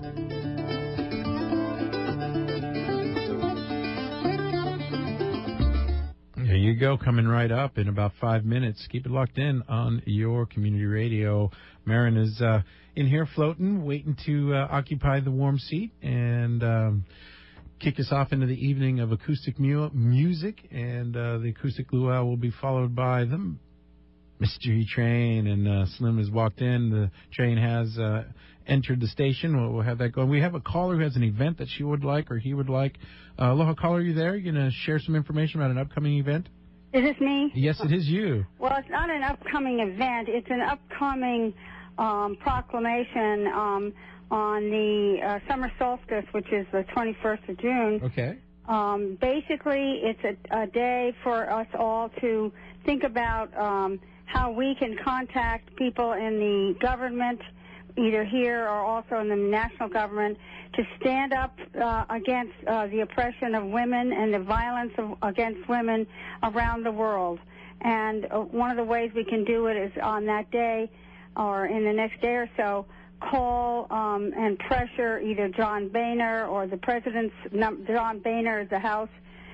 There you go, coming right up in about five minutes. Keep it locked in on your community radio. Marin is uh, in here floating, waiting to uh, occupy the warm seat and um, kick us off into the evening of acoustic mu- music. And uh, the acoustic luau will be followed by the mystery train. And uh, Slim has walked in. The train has uh, entered the station. We'll, we'll have that going. We have a caller who has an event that she would like or he would like. Uh, aloha, caller, are you there? You're going to share some information about an upcoming event? Is this me? Yes, it is you. Well, it's not an upcoming event. It's an upcoming um, proclamation um, on the uh, summer solstice, which is the twenty-first of June. Okay. Um, basically, it's a, a day for us all to think about um, how we can contact people in the government, either here or also in the national government, to stand up uh, against uh, the oppression of women and the violence of, against women around the world. And uh, one of the ways we can do it is on that day or in the next day or so, call um, and pressure either John Boehner or the president's, John Boehner is the House,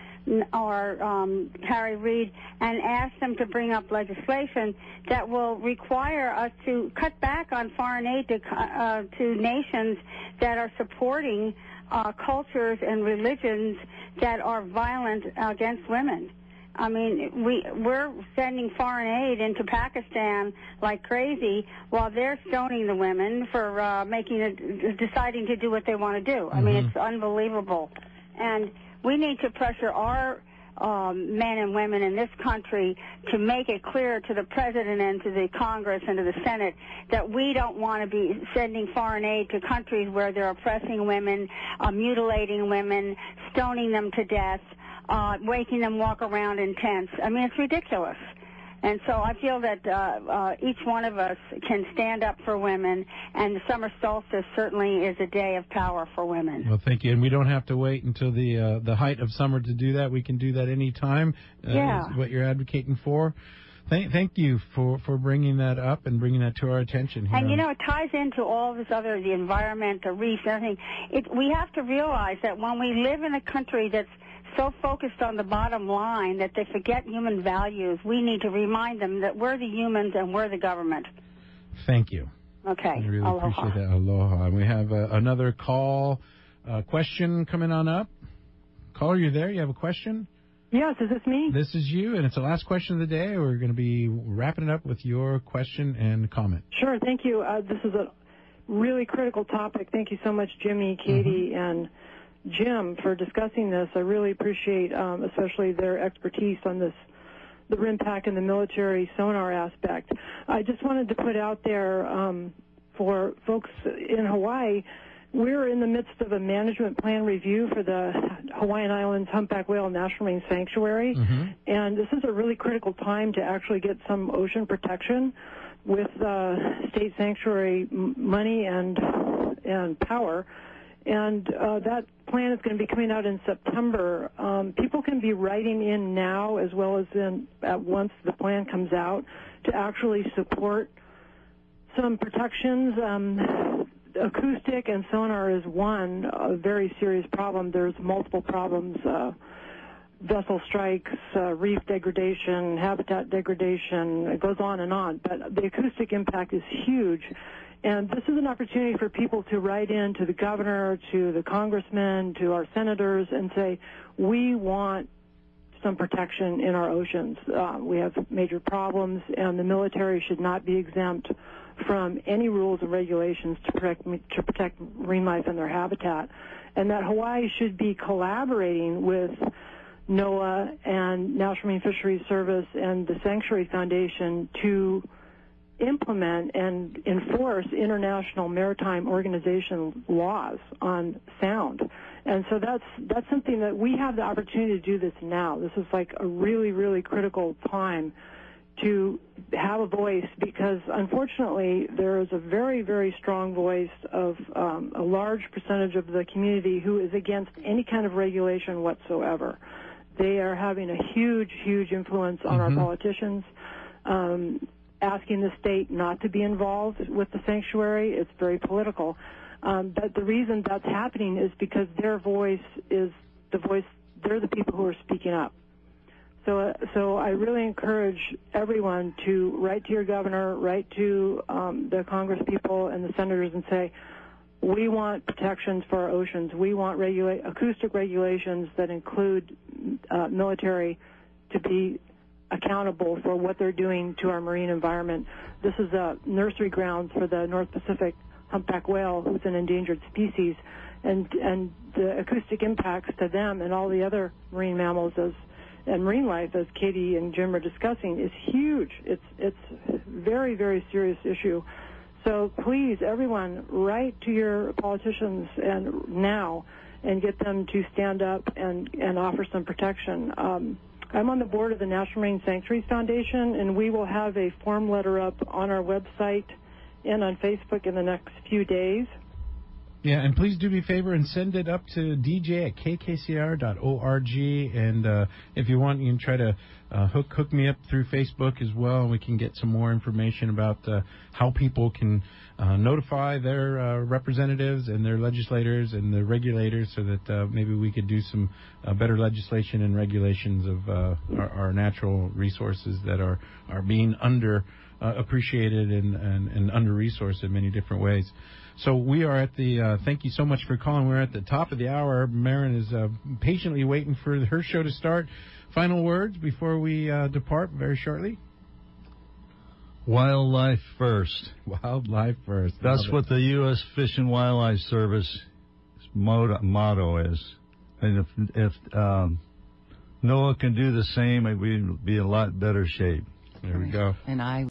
or um, Harry Reid, and ask them to bring up legislation that will require us to cut back on foreign aid to, uh, to nations that are supporting uh, cultures and religions that are violent against women. I mean, we, we're sending foreign aid into Pakistan like crazy while they're stoning the women for uh, making it, deciding to do what they want to do. I mean, it's unbelievable. And we need to pressure our um, men and women in this country to make it clear to the president and to the Congress and to the Senate that we don't want to be sending foreign aid to countries where they're oppressing women, uh, mutilating women, stoning them to death, uh, making them walk around in tents. I mean, it's ridiculous. And so I feel that uh, uh, each one of us can stand up for women, and the summer solstice certainly is a day of power for women. Well, thank you. And we don't have to wait until the uh, the height of summer to do that. We can do that any time. Uh, yeah. Is what you're advocating for. Thank, thank you for, for bringing that up and bringing that to our attention here. And, you know, it ties into all this other, the environment, the reefs, everything. It, we have to realize that when we live in a country that's so focused on the bottom line that they forget human values, we need to remind them that we're the humans and we're the government. Thank you. Okay. I really Aloha. appreciate that. Aloha. And we have uh, another call, uh, question coming on up. Caller, you there? You have a question? Yes, is this me? This is you, and it's the last question of the day. We're going to be wrapping it up with your question and comment. Sure, thank you. Uh, this is a really critical topic. Thank you so much, Jimmy, Katie, mm-hmm. and Jim, for discussing this. I really appreciate um, especially their expertise on this, the R I M PAC and the military sonar aspect. I just wanted to put out there um, for folks in Hawaii, we're in the midst of a management plan review for the Hawaiian Islands Humpback Whale National Marine Sanctuary, mm-hmm. and this is a really critical time to actually get some ocean protection. with uh, state sanctuary m- money and and power. And uh, that plan is going to be coming out in September. Um, people can be writing in now as well as in at once the plan comes out to actually support some protections. Um, acoustic and sonar is one a very serious problem. There's multiple problems. Uh, vessel strikes, uh, reef degradation, habitat degradation, it goes on and on. But the acoustic impact is huge. And this is an opportunity for people to write in to the governor, to the congressmen, to our senators, and say, we want some protection in our oceans. Uh, we have major problems, and the military should not be exempt from any rules and regulations to protect, to protect marine life and their habitat. And that Hawaii should be collaborating with NOAA and National Marine Fisheries Service and the Sanctuary Foundation to implement and enforce international maritime organization laws on sound. And so that's that's something that we have the opportunity to do this now. This is like a really, really critical time to have a voice, because unfortunately there is a very, very strong voice of um, a large percentage of the community who is against any kind of regulation whatsoever. They are having a huge, huge influence on Mm-hmm. our politicians, um, asking the state not to be involved with the sanctuary. It's very political. Um, but the reason that's happening is because their voice is the voice, they're the people who are speaking up. So, uh, so I really encourage everyone to write to your governor, write to um, the Congress people and the senators and say, we want protections for our oceans. We want regula- acoustic regulations that include uh, military to be accountable for what they're doing to our marine environment. This is a nursery ground for the North Pacific humpback whale, who's an endangered species, and and the acoustic impacts to them and all the other marine mammals as and marine life, as Katie and Jim are discussing, is huge. It's it's a very, very serious issue. So please, everyone, write to your politicians and now and get them to stand up and, and offer some protection. Um, I'm on the board of the National Marine Sanctuaries Foundation, and we will have a form letter up on our website and on Facebook in the next few days. Yeah, and please do me a favor and send it up to D J at K K C R dot org. And uh, if you want, you can try to uh, hook hook me up through Facebook as well, and we can get some more information about uh, how people can uh, notify their uh, representatives and their legislators and their regulators, so that uh, maybe we could do some uh, better legislation and regulations of uh, our, our natural resources that are, are being under uh, appreciated and, and, and under-resourced in many different ways. So we are at the, uh, thank you so much for calling. We're at the top of the hour. Maren is uh, patiently waiting for her show to start. Final words before we uh, depart very shortly? Wildlife first. Wildlife first. That's Love what it. the U S Fish and Wildlife Service motto, motto is. And if, if um, NOAA can do the same, we'd be in a lot better shape. There we go. And I